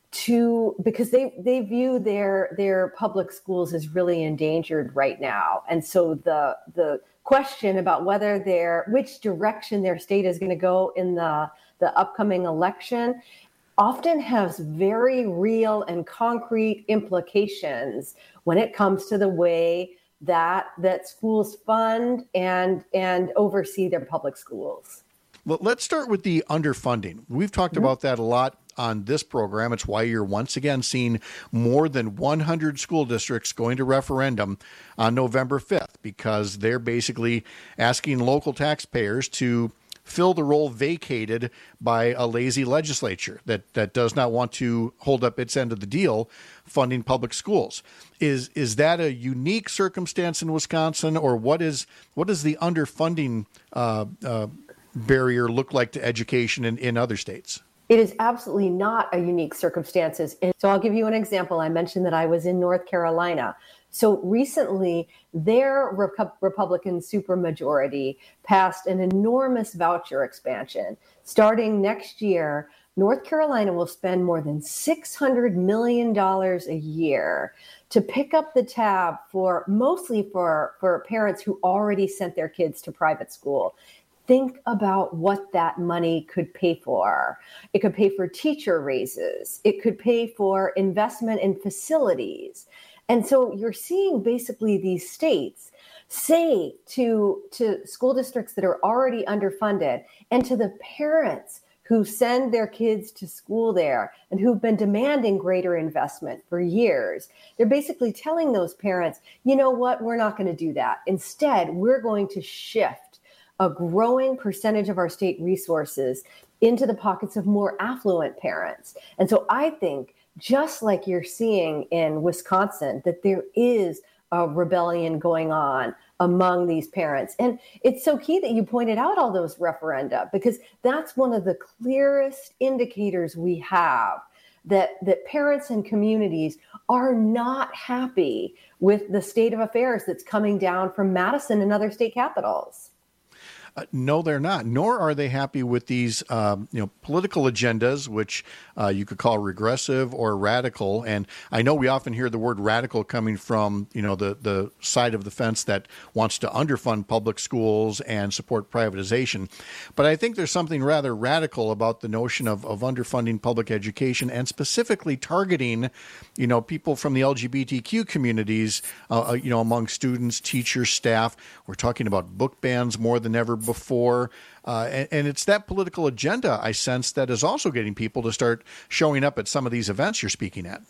Speaker 2: to because they they view their their public schools as really endangered right now. And so the the question about whether their which direction their state is going to go in the the upcoming election often has very real and concrete implications when it comes to the way that that schools fund and and oversee their public schools.
Speaker 18: Well, let's start with the underfunding. We've talked mm-hmm. about that a lot on this program. It's why you're once again seeing more than one hundred school districts going to referendum on November fifth, because they're basically asking local taxpayers to fill the role vacated by a lazy legislature that, that does not want to hold up its end of the deal funding public schools. Is is that a unique circumstance in Wisconsin, or what is what is the underfunding uh, uh, barrier look like to education in, in other states?
Speaker 2: It is absolutely not a unique circumstances. And so I'll give you an example. I mentioned that I was in North Carolina. So recently, their Rep- Republican supermajority passed an enormous voucher expansion. Starting next year, North Carolina will spend more than six hundred million dollars a year to pick up the tab for mostly for, for parents who already sent their kids to private school. Think about what that money could pay for. It could pay for teacher raises. It could pay for investment in facilities. And so you're seeing basically these states say to, to school districts that are already underfunded and to the parents who send their kids to school there and who've been demanding greater investment for years, they're basically telling those parents, you know what, we're not going to do that. Instead, we're going to shift a growing percentage of our state resources into the pockets of more affluent parents. And so I think, just like you're seeing in Wisconsin, that there is a rebellion going on among these parents. And it's so key that you pointed out all those referenda, because that's one of the clearest indicators we have that, that parents and communities are not happy with the state of affairs that's coming down from Madison and other state capitals.
Speaker 18: Uh, no, they're not. Nor are they happy with these, um, you know, political agendas, which uh, you could call regressive or radical. And I know we often hear the word radical coming from, you know, the the side of the fence that wants to underfund public schools and support privatization. But I think there's something rather radical about the notion of, of underfunding public education and specifically targeting, you know, people from the L G B T Q communities, uh, you know, among students, teachers, staff. We're talking about book bans more than ever before. Uh, and, and it's that political agenda, I sense, that is also getting people to start showing up at some of these events you're speaking at.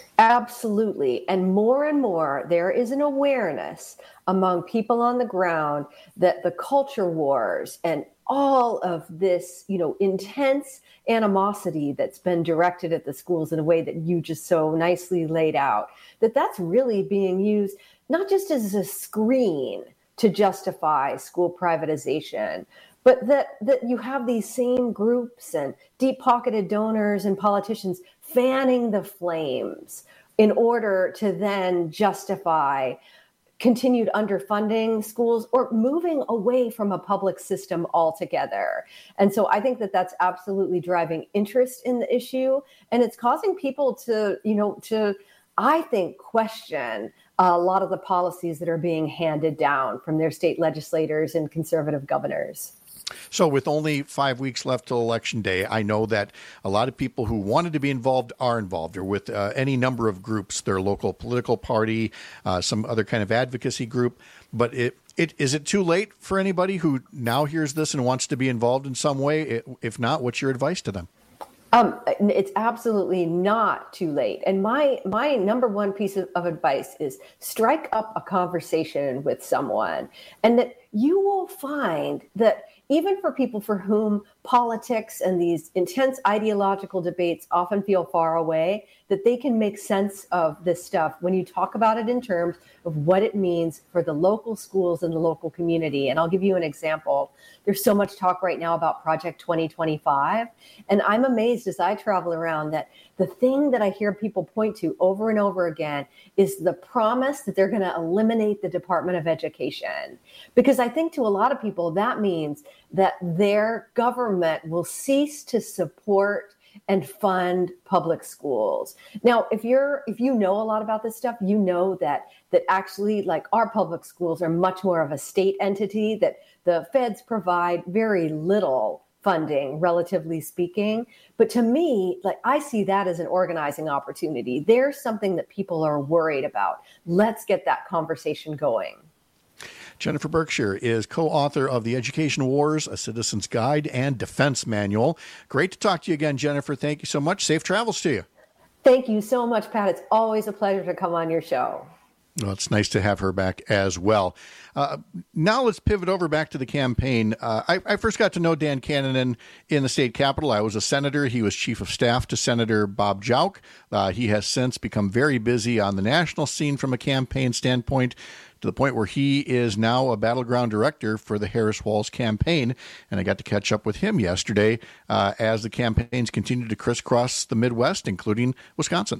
Speaker 2: Absolutely. And more and more, there is an awareness among people on the ground that the culture wars and all of this, you know, intense animosity that's been directed at the schools in a way that you just so nicely laid out, that that's really being used not just as a screen to justify school privatization, but that, that you have these same groups and deep-pocketed donors and politicians fanning the flames in order to then justify continued underfunding schools or moving away from a public system altogether. And so I think that that's absolutely driving interest in the issue. And it's causing people to, you know, to, I think, question a lot of the policies that are being handed down from their state legislators and conservative governors.
Speaker 18: So with only five weeks left till Election Day, I know that a lot of people who wanted to be involved are involved, or with uh, any number of groups, their local political party, uh, some other kind of advocacy group. But it, it is it too late for anybody who now hears this and wants to be involved in some way? If not, what's your advice to them?
Speaker 2: Um, it's absolutely not too late. And my my number one piece of, of advice is strike up a conversation with someone, and that you will find that even for people for whom politics and these intense ideological debates often feel far away, that they can make sense of this stuff when you talk about it in terms of what it means for the local schools and the local community. And I'll give you an example. There's so much talk right now about Project twenty twenty-five. And I'm amazed as I travel around that the thing that I hear people point to over and over again is the promise that they're going to eliminate the Department of Education. Because I think to a lot of people, that means that their government will cease to support and fund public schools. Now, if you're if you know a lot about this stuff, you know that that actually, like, our public schools are much more of a state entity, that the feds provide very little funding, relatively speaking. But to me, like, I see that as an organizing opportunity. There's something that people are worried about. Let's get that conversation going.
Speaker 18: Jennifer Berkshire is co-author of The Education Wars, A Citizen's Guide and Defense Manual. Great to talk to you again, Jennifer. Thank you so much. Safe travels to you.
Speaker 2: Thank you so much, Pat. It's always a pleasure to come on your show.
Speaker 18: Well, it's nice to have her back as well. Uh, now let's pivot over back to the campaign. Uh, I, I first got to know Dan Cannon in the state capitol. I was a senator. He was chief of staff to Senator Bob Jauch. Uh, he has since become very busy on the national scene from a campaign standpoint, to the point where he is now a battleground director for the Harris Walz campaign. And I got to catch up with him yesterday uh, as the campaigns continue to crisscross the Midwest, including Wisconsin.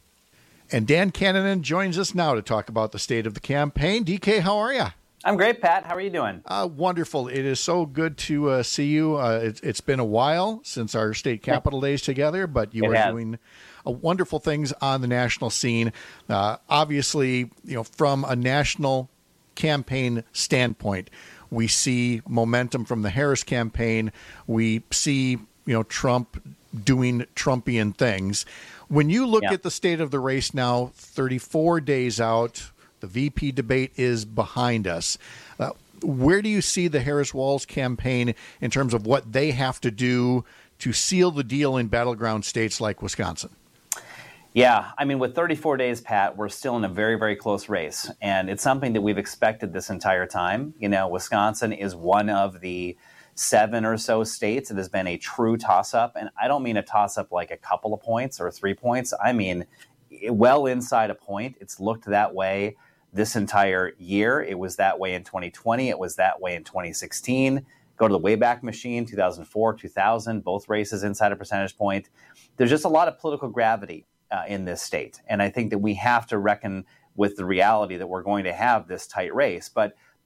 Speaker 18: And Dan Cannon joins us now to talk about the state of the campaign. D K, how are you?
Speaker 3: I'm great, Pat. How are you doing?
Speaker 18: Uh, wonderful. It is so good to uh, see you. Uh, it, it's been a while since our state capitol days together, but you
Speaker 3: It
Speaker 18: are
Speaker 3: has.
Speaker 18: doing uh, wonderful things on the national scene. Uh, obviously, you know, from a national campaign standpoint, we see momentum from the Harris campaign. We see, you know, Trump doing Trumpian things. When you look
Speaker 3: Yeah.
Speaker 18: at the state of the race now, thirty-four days out, the V P debate is behind us. Uh, where do you see the Harris Walz campaign in terms of what they have to do to seal the deal in battleground states like Wisconsin?
Speaker 3: Yeah, I mean, with thirty-four days, Pat, we're still in a very, very close race. And it's something that we've expected this entire time. You know, Wisconsin is one of the seven or so states that has been a true toss-up. And I don't mean a toss-up like a couple of points or three points. I mean, well inside a point. It's looked that way this entire year. It was that way in twenty twenty. It was that way in twenty sixteen. Go to the Wayback Machine, two thousand four, two thousand, both races inside a percentage point. There's just a lot of political gravity uh, in this state. And I think that we have to reckon with the reality that we're going to have this tight race. But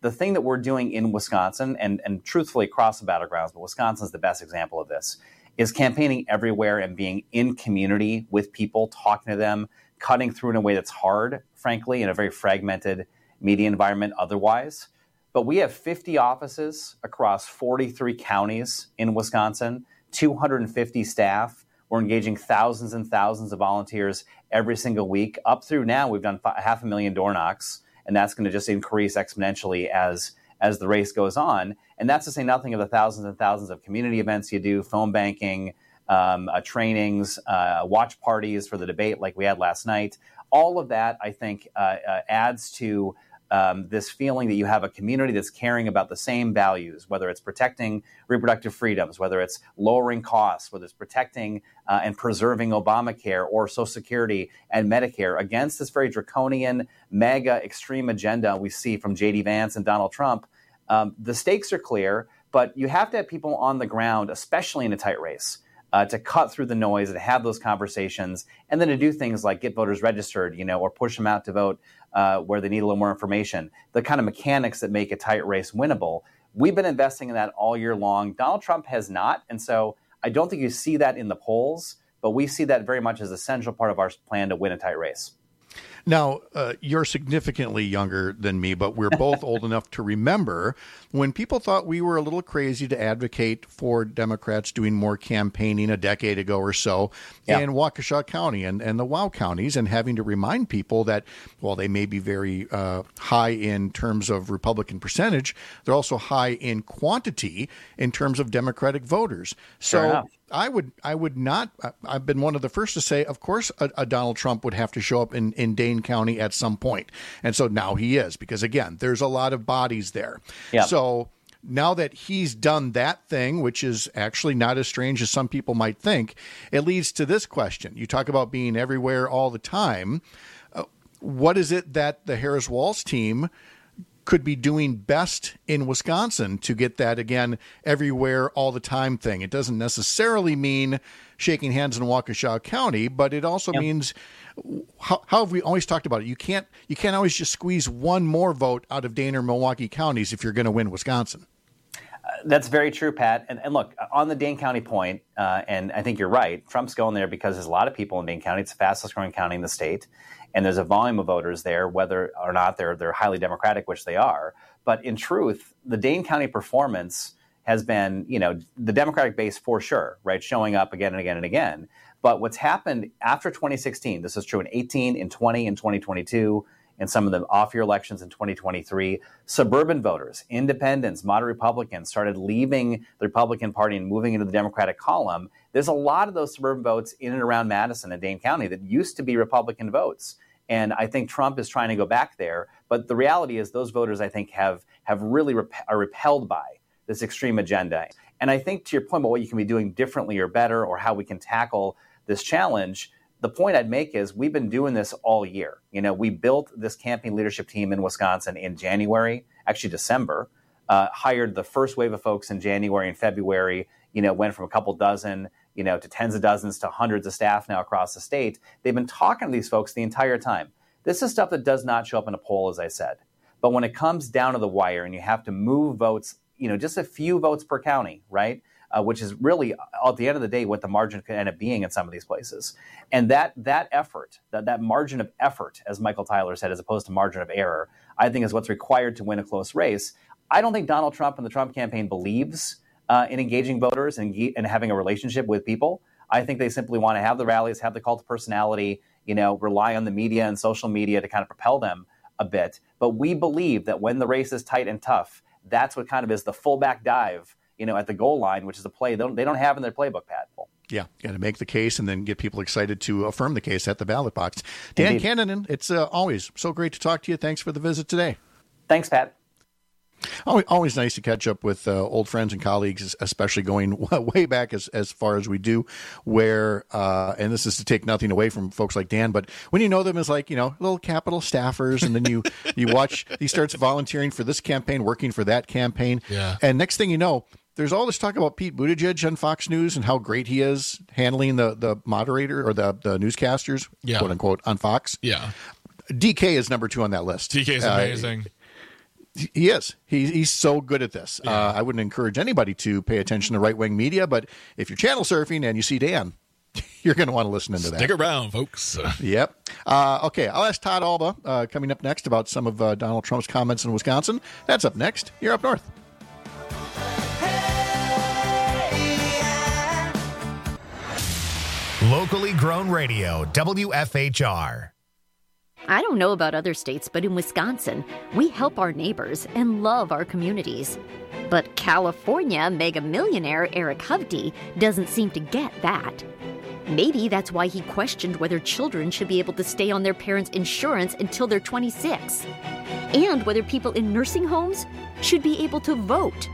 Speaker 3: the thing that we're doing in Wisconsin, and, and truthfully across the battlegrounds, but Wisconsin's the best example of this, is campaigning everywhere and being in community with people, talking to them, cutting through in a way that's hard, frankly, in a very fragmented media environment otherwise. But we have fifty offices across forty-three counties in Wisconsin, two hundred fifty staff. We're engaging thousands and thousands of volunteers every single week. Up through now, we've done half a million door knocks, and that's going to just increase exponentially as as the race goes on. And that's to say nothing of the thousands and thousands of community events you do, phone banking, um, uh, trainings, uh, watch parties for the debate like we had last night. All of that, I think, uh, uh, adds to um, this feeling that you have a community that's caring about the same values, whether it's protecting reproductive freedoms, whether it's lowering costs, whether it's protecting uh, and preserving Obamacare or Social Security and Medicare against this very draconian, mega extreme agenda we see from J D Vance and Donald Trump. Um, the stakes are clear, but you have to have people on the ground, especially in a tight race, uh, to cut through the noise and have those conversations, and then to do things like get voters registered, you know, or push them out to vote uh, where they need a little more information. The kind of mechanics that make a tight race winnable. We've been investing in that all year long. Donald Trump has not, and so I don't think you see that in the polls, but we see that very much as a central part of our plan to win a tight race.
Speaker 18: Now, uh, you're significantly younger than me, but we're both old enough to remember when people thought we were a little crazy to advocate for Democrats doing more campaigning a decade ago or so yeah. in Waukesha County and, and the W O W counties, and having to remind people that, while they may be very uh, high in terms of Republican percentage, they're also high in quantity in terms of Democratic voters. So I would I would not I've been one of the first to say, of course, a, a Donald Trump would have to show up in, in Dane County at some point. And so now he is, because, again, there's a lot of bodies there. Yeah. So now that he's done that thing, which is actually not as strange as some people might think, it leads to this question. You talk about being everywhere all the time. Uh, what is it that the Harris Walz team could be doing best in Wisconsin to get that, again, everywhere all the time thing? It doesn't necessarily mean shaking hands in Waukesha County, but it also yep. means how, how have we always talked about it? You can't you can't always just squeeze one more vote out of Dane or Milwaukee counties if you're going to win Wisconsin.
Speaker 3: Uh, that's very true, Pat. And, and look, on the Dane County point, uh, and I think you're right, Trump's going there because there's a lot of people in Dane County. It's the fastest growing county in the state. And there's a volume of voters there, whether or not they're they're highly Democratic, which they are. But in truth, the Dane County performance has been, you know, the Democratic base for sure, right, showing up again and again and again. But what's happened after twenty sixteen, this is true in eighteen, in twenty, in twenty twenty-two, and some of the off-year elections in twenty twenty-three, suburban voters, independents, moderate Republicans started leaving the Republican Party and moving into the Democratic column. There's a lot of those suburban votes in and around Madison and Dane County that used to be Republican votes. And I think Trump is trying to go back there. But the reality is those voters, I think, have have really rep- are repelled by this extreme agenda. And I think, to your point about what you can be doing differently or better, or how we can tackle this challenge, the point I'd make is we've been doing this all year. You know, we built this campaign leadership team in Wisconsin in January, actually December, uh, hired the first wave of folks in January and February, you know, went from a couple dozen, you know, to tens of dozens to hundreds of staff now across the state. They've been talking to these folks the entire time. This is stuff that does not show up in a poll, as I said. But when it comes down to the wire and you have to move votes, you know, just a few votes per county, right? Uh, which is really, at the end of the day, what the margin could end up being in some of these places. And that that effort, that, that margin of effort, as Michael Tyler said, as opposed to margin of error, I think is what's required to win a close race. I don't think Donald Trump and the Trump campaign believes uh, in engaging voters and, and having a relationship with people. I think they simply want to have the rallies, have the cult of personality, you know, rely on the media and social media to kind of propel them a bit. But we believe that when the race is tight and tough, that's what kind of is the fullback dive, you know, at the goal line, which is a play they don't, they don't have in their playbook, Pat.
Speaker 18: Yeah, got to make the case and then get people excited to affirm the case at the ballot box. Dan Cannon, it's uh, always so great to talk to you. Thanks for the visit today.
Speaker 3: Thanks, Pat.
Speaker 18: Always, always nice to catch up with uh, old friends and colleagues, especially going way back as, as far as we do, where, uh, and this is to take nothing away from folks like Dan, but when you know them as like, you know, little Capitol staffers, and then you, you watch, he starts volunteering for this campaign, working for that campaign.
Speaker 20: Yeah.
Speaker 18: And next thing you know, there's all this talk about Pete Buttigieg on Fox News and how great he is handling the, the moderator or the, the newscasters,
Speaker 20: yeah.
Speaker 18: quote unquote, on Fox.
Speaker 20: Yeah.
Speaker 18: D K is number two on that list.
Speaker 20: D K is amazing. Uh,
Speaker 18: He is. He, he's so good at this. Yeah. Uh, I wouldn't encourage anybody to pay attention to right-wing media, but if you're channel surfing and you see Dan, you're going to want to listen into that.
Speaker 20: Stick around, folks.
Speaker 18: Yep. Uh, okay, I'll ask Todd Alba uh, coming up next about some of uh, Donald Trump's comments in Wisconsin. That's up next. You're up north.
Speaker 1: Locally grown radio, W F H R.
Speaker 9: I don't know about other states, but in Wisconsin, we help our neighbors and love our communities. But California mega millionaire Eric Hovde doesn't seem to get that. Maybe that's why he questioned whether children should be able to stay on their parents' insurance until they're twenty-six, and whether people in nursing homes should be able to vote.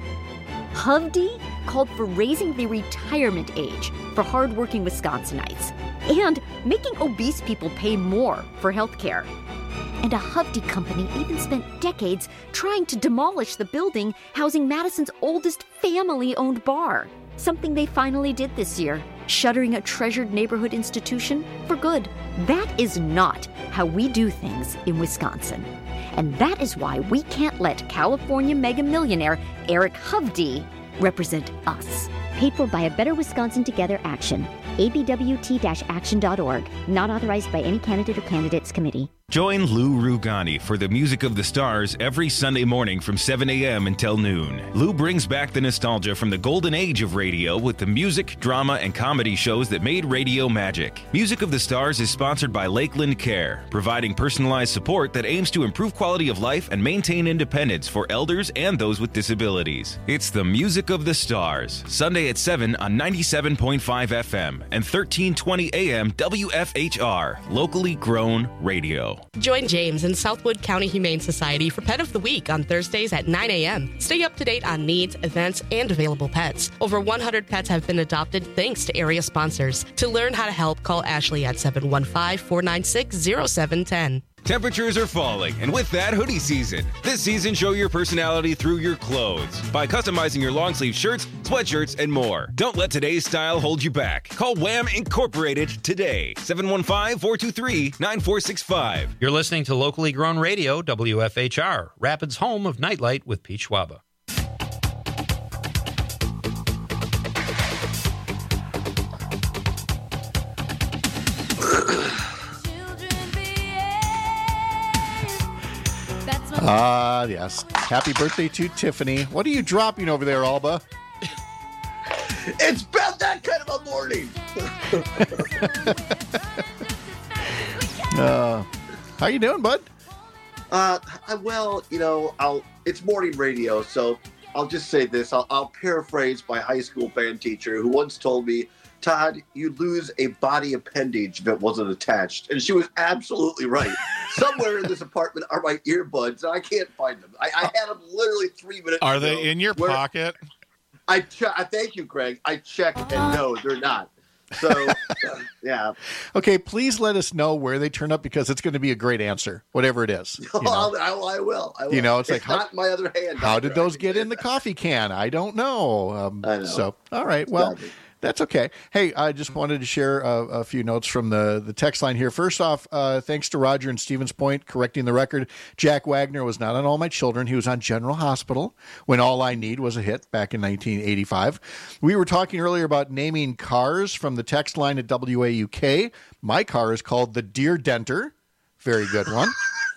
Speaker 9: Hovde called for raising the retirement age for hardworking Wisconsinites and making obese people pay more for health care. And a Hovde company even spent decades trying to demolish the building housing Madison's oldest family-owned bar, something they finally did this year, shuttering a treasured neighborhood institution for good. That is not how we do things in Wisconsin. And that is why we can't let California mega millionaire Eric Hovde represent us.
Speaker 10: Paid for by a Better Wisconsin Together Action. A B W T action dot org. Not authorized by any candidate or candidates committee.
Speaker 11: Join Lou Rugani for the Music of the Stars every Sunday morning from seven a.m. until noon. Lou brings back the nostalgia from the golden age of radio with the music, drama, and comedy shows that made radio magic. Music of the Stars is sponsored by Lakeland Care, providing personalized support that aims to improve quality of life and maintain independence for elders and those with disabilities. It's the Music of the Stars, Sunday at seven on ninety-seven point five F M and thirteen twenty A M W F H R, locally grown radio.
Speaker 12: Join James and Southwood County Humane Society for Pet of the Week on Thursdays at nine a.m. Stay up to date on needs, events, and available pets. Over one hundred pets have been adopted thanks to area sponsors. To learn how to help, call Ashley at seven one five, four nine six, zero seven one zero.
Speaker 13: Temperatures are falling, and with that, hoodie season. This season, show your personality through your clothes by customizing your long-sleeve shirts, sweatshirts, and more. Don't let today's style hold you back. Call Wham Incorporated today, seven one five, four two three, nine four six five.
Speaker 14: You're listening to locally grown radio, W F H R, Rapids' home of Nightlight with Pete Schwaba.
Speaker 18: Ah, uh, yes. Happy birthday to Tiffany. What are you dropping over there, Alba?
Speaker 17: It's been that kind of a morning.
Speaker 18: uh, how you doing, bud?
Speaker 17: Uh, I, well, you know, I'll. It's morning radio, so I'll just say this. I'll, I'll paraphrase my high school band teacher who once told me, Todd, you'd lose a body appendage if it wasn't attached. And she was absolutely right. Somewhere in this apartment are my earbuds, and I can't find them. I, I had them literally three minutes
Speaker 20: Are
Speaker 17: ago.
Speaker 20: they in your pocket?
Speaker 17: I che- I Thank you, Greg. I checked, and no, they're not. So, uh, yeah.
Speaker 18: Okay, please let us know where they turn up, because it's going to be a great answer, whatever it is.
Speaker 17: You know?
Speaker 18: I'll,
Speaker 17: I'll, I will. I will.
Speaker 18: You know, it's,
Speaker 17: it's
Speaker 18: like,
Speaker 17: not
Speaker 18: how,
Speaker 17: my other hand.
Speaker 18: How
Speaker 17: Doctor.
Speaker 18: did those get in the coffee can? I don't know. Um,
Speaker 17: I know.
Speaker 18: So, all right, well. Exactly. That's okay. Hey, I just wanted to share a, a few notes from the, the text line here. First off, uh, thanks to Roger in Stevens Point correcting the record. Jack Wagner was not on All My Children. He was on General Hospital when All I Need was a hit back in nineteen eighty-five. We were talking earlier about naming cars from the text line at W A U K. My car is called the Deer Denter. Very good one.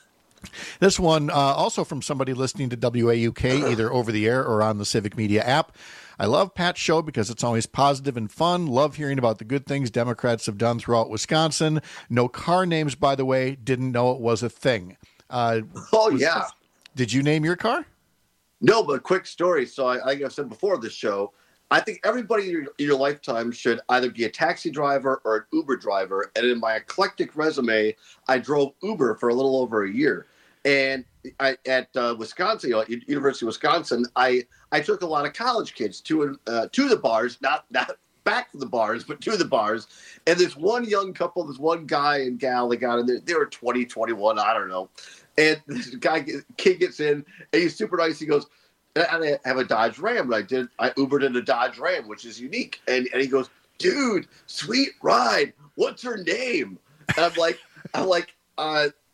Speaker 18: This one uh, also from somebody listening to W A U K, either over the air or on the Civic Media app. I love Pat's show because it's always positive and fun. Love hearing about the good things Democrats have done throughout Wisconsin. No car names, by the way. Didn't know it was a thing. Uh,
Speaker 17: oh,
Speaker 18: was,
Speaker 17: yeah.
Speaker 18: Did you name your car?
Speaker 17: No, but quick story. So I, like I've said before this show, I think everybody in your, in your lifetime should either be a taxi driver or an Uber driver. And in my eclectic resume, I drove Uber for a little over a year. And I, at uh, Wisconsin, you know, University of Wisconsin, I, I took a lot of college kids to uh, to the bars, not not back to the bars, but to the bars. And this one young couple, this one guy and gal, they got in there. They were twenty, twenty-one, I don't know. And this guy, kid gets in, and he's super nice. He goes, I have a Dodge Ram. And I did, I Ubered in a Dodge Ram, which is unique. And and he goes, dude, sweet ride. What's her name? And I'm like, I'm like, uh.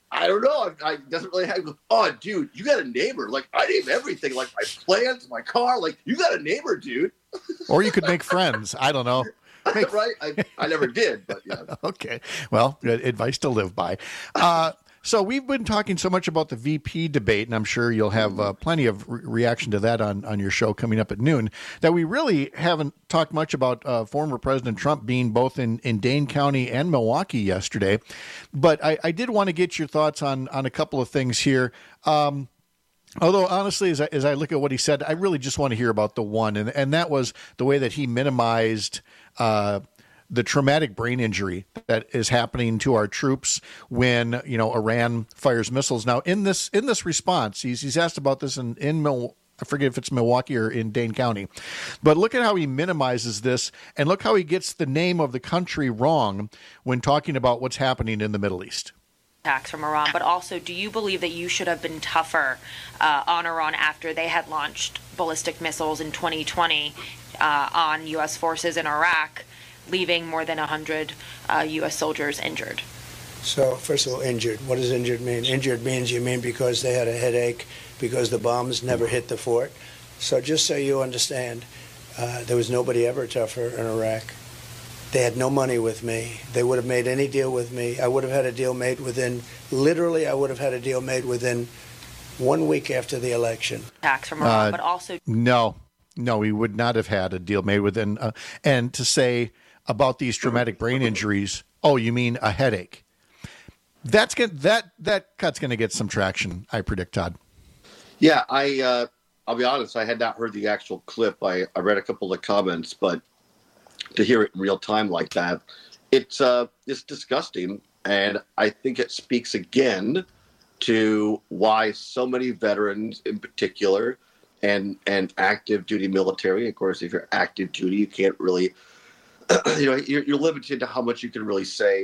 Speaker 17: I don't know. I, I doesn't really have. Oh, dude, you got a neighbor. Like I name everything, like my plants, my car. Like you got a neighbor, dude.
Speaker 18: Or you could make friends. I don't know. Make...
Speaker 17: right? I, I never did, but yeah.
Speaker 18: Okay. Well, good advice to live by. Uh, so we've been talking so much about the V P debate, and I'm sure you'll have uh, plenty of re- reaction to that on, on your show coming up at noon, that we really haven't talked much about uh, former President Trump being both in, in Dane County and Milwaukee yesterday. But I, I did want to get your thoughts on, on a couple of things here. Um, Although, honestly, as I, as I look at what he said, I really just want to hear about the one, and, and that was the way that he minimized uh, the traumatic brain injury that is happening to our troops when, you know, Iran fires missiles. Now, in this in this response, he's he's asked about this in, in Mil- I forget if it's Milwaukee or in Dane County, but look at how he minimizes this, and look how he gets the name of the country wrong when talking about what's happening in the Middle East.
Speaker 4: Attacks from Iran, but also, do you believe that you should have been tougher uh, on Iran after they had launched ballistic missiles in twenty twenty uh, on U S forces in Iraq, leaving more than one hundred uh, U S soldiers injured?
Speaker 5: So, first of all, injured. What does injured mean? Injured means you mean because they had a headache, because the bombs never hit the fort. So just so you understand, uh, there was nobody ever tougher in Iraq. They had no money with me. They would have made any deal with me. I would have had a deal made within, literally, I would have had a deal made within one week after the election.
Speaker 4: Attacks from Iran, uh, but also...
Speaker 18: No, no, we would not have had a deal made within... Uh, and to say about these traumatic brain injuries, oh, you mean a headache. That's gonna, that that cut's going to get some traction, I predict, Todd.
Speaker 17: Yeah, I, uh, I'll be honest, I had not heard the actual clip. I, I read a couple of comments, but... to hear it in real time like that, it's uh, it's disgusting, and I think it speaks again to why so many veterans, in particular, and and active duty military. Of course, if you're active duty, you can't really, you know, you're, you're limited to how much you can really say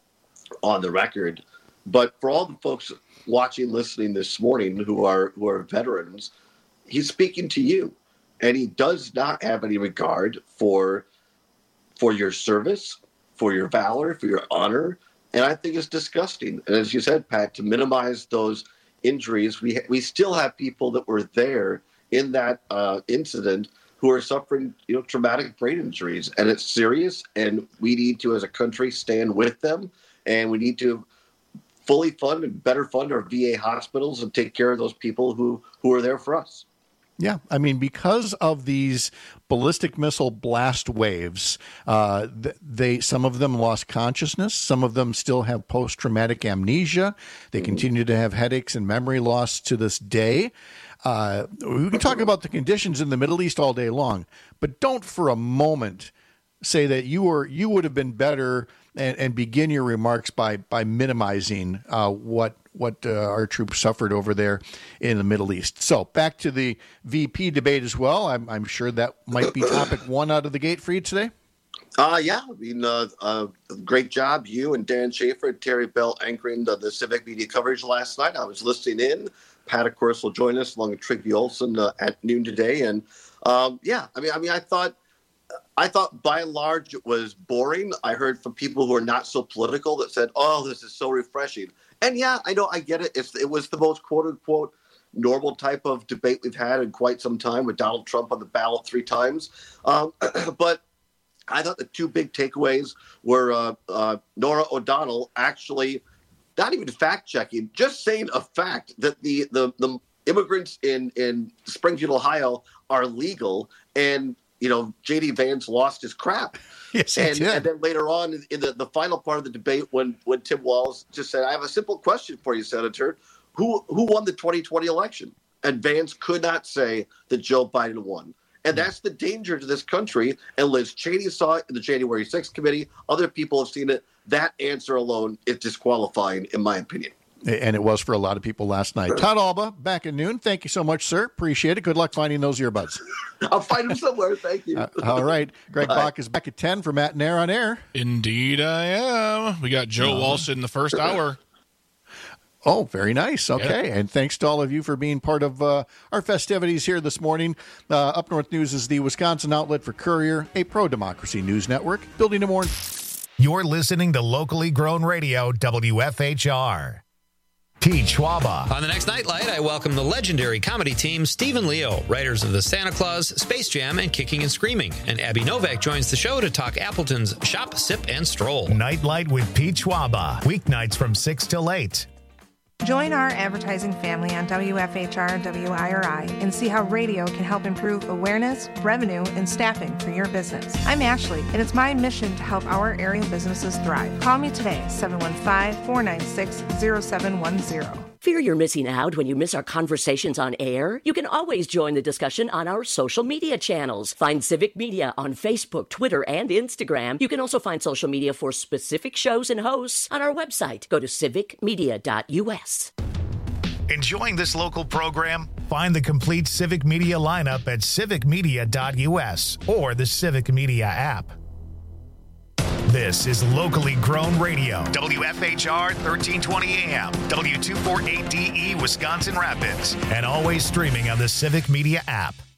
Speaker 17: on the record. But for all the folks watching, listening this morning who are who are veterans, he's speaking to you, and he does not have any regard for. for your service, for your valor, for your honor. And I think it's disgusting. And as you said, Pat, to minimize those injuries, we ha- we still have people that were there in that uh, incident who are suffering, you know, traumatic brain injuries. And it's serious, and we need to, as a country, stand with them. And we need to fully fund and better fund our V A hospitals and take care of those people who, who are there for us.
Speaker 18: Yeah, I mean, because of these ballistic missile blast waves, uh, they some of them lost consciousness. Some of them still have post-traumatic amnesia. They continue to have headaches and memory loss to this day. Uh, we can talk about the conditions in the Middle East all day long, but don't for a moment say that you were you would have been better and, and begin your remarks by by minimizing uh, what. what uh, our troops suffered over there in the Middle East. So back to the V P debate as well. I'm, I'm sure that might be topic one out of the gate for you today.
Speaker 17: Uh, yeah, I mean, uh, uh, great job, you and Dan Schaefer and Terry Bell anchoring the, the Civic Media coverage last night. I was listening in. Pat, of course, will join us along with Trygve Olsen uh, at noon today. And um, yeah, I mean, I mean, I thought, I thought by and large it was boring. I heard from people who are not so political that said, "Oh, this is so refreshing." And yeah, I know, I get it. It's, it was the most quote-unquote normal type of debate we've had in quite some time with Donald Trump on the ballot three times. Um, but I thought the two big takeaways were uh, uh, Nora O'Donnell actually not even fact-checking, just saying a fact that the, the, the immigrants in, in Springfield, Ohio are legal, and you know, J D Vance lost his crap.
Speaker 18: Yes,
Speaker 17: and,
Speaker 18: he did.
Speaker 17: and then later on in the, the final part of the debate, when, when Tim Walz just said, "I have a simple question for you, Senator. Who who won the twenty twenty election?" And Vance could not say that Joe Biden won. And that's the danger to this country. And Liz Cheney saw it in the January sixth committee. Other people have seen it. That answer alone is disqualifying, in my opinion.
Speaker 18: And it was for a lot of people last night. Todd Alba, back at noon. Thank you so much, sir. Appreciate it. Good luck finding those earbuds.
Speaker 17: I'll find them somewhere. Thank you.
Speaker 18: Uh, all right. Greg Bye. Bach is back at ten for Matt and Air on Air.
Speaker 20: Indeed I am. We got Joe uh, Walsh in the first hour.
Speaker 18: Oh, very nice. Okay. Yeah. And thanks to all of you for being part of uh, our festivities here this morning. Uh, Up North News is the Wisconsin outlet for Courier, a pro-democracy news network, building a more...
Speaker 1: You're listening to locally grown radio, W F H R. Pete Schwaba.
Speaker 14: On the next Nightlight, I welcome the legendary comedy team Stephen Leo, writers of The Santa Claus, Space Jam, and Kicking and Screaming. And Abby Novak joins the show to talk Appleton's Shop, Sip, and Stroll.
Speaker 1: Nightlight with Pete Schwaba. Weeknights from six till eight.
Speaker 19: Join our advertising family on W F H R and W I R I and see how radio can help improve awareness, revenue, and staffing for your business. I'm Ashley, and it's my mission to help our area businesses thrive. Call me today, seven one five, four nine six, zero seven one zero.
Speaker 21: Fear you're missing out when you miss our conversations on air? You can always join the discussion on our social media channels. Find Civic Media on Facebook, Twitter, and Instagram. You can also find social media for specific shows and hosts on our website. Go to civic media dot U S.
Speaker 1: Enjoying this local program? Find the complete Civic Media lineup at civic media dot U S or the Civic Media app. This is locally grown radio. W F H R thirteen twenty A M, W two forty-eight D E, Wisconsin Rapids, and always streaming on the Civic Media app.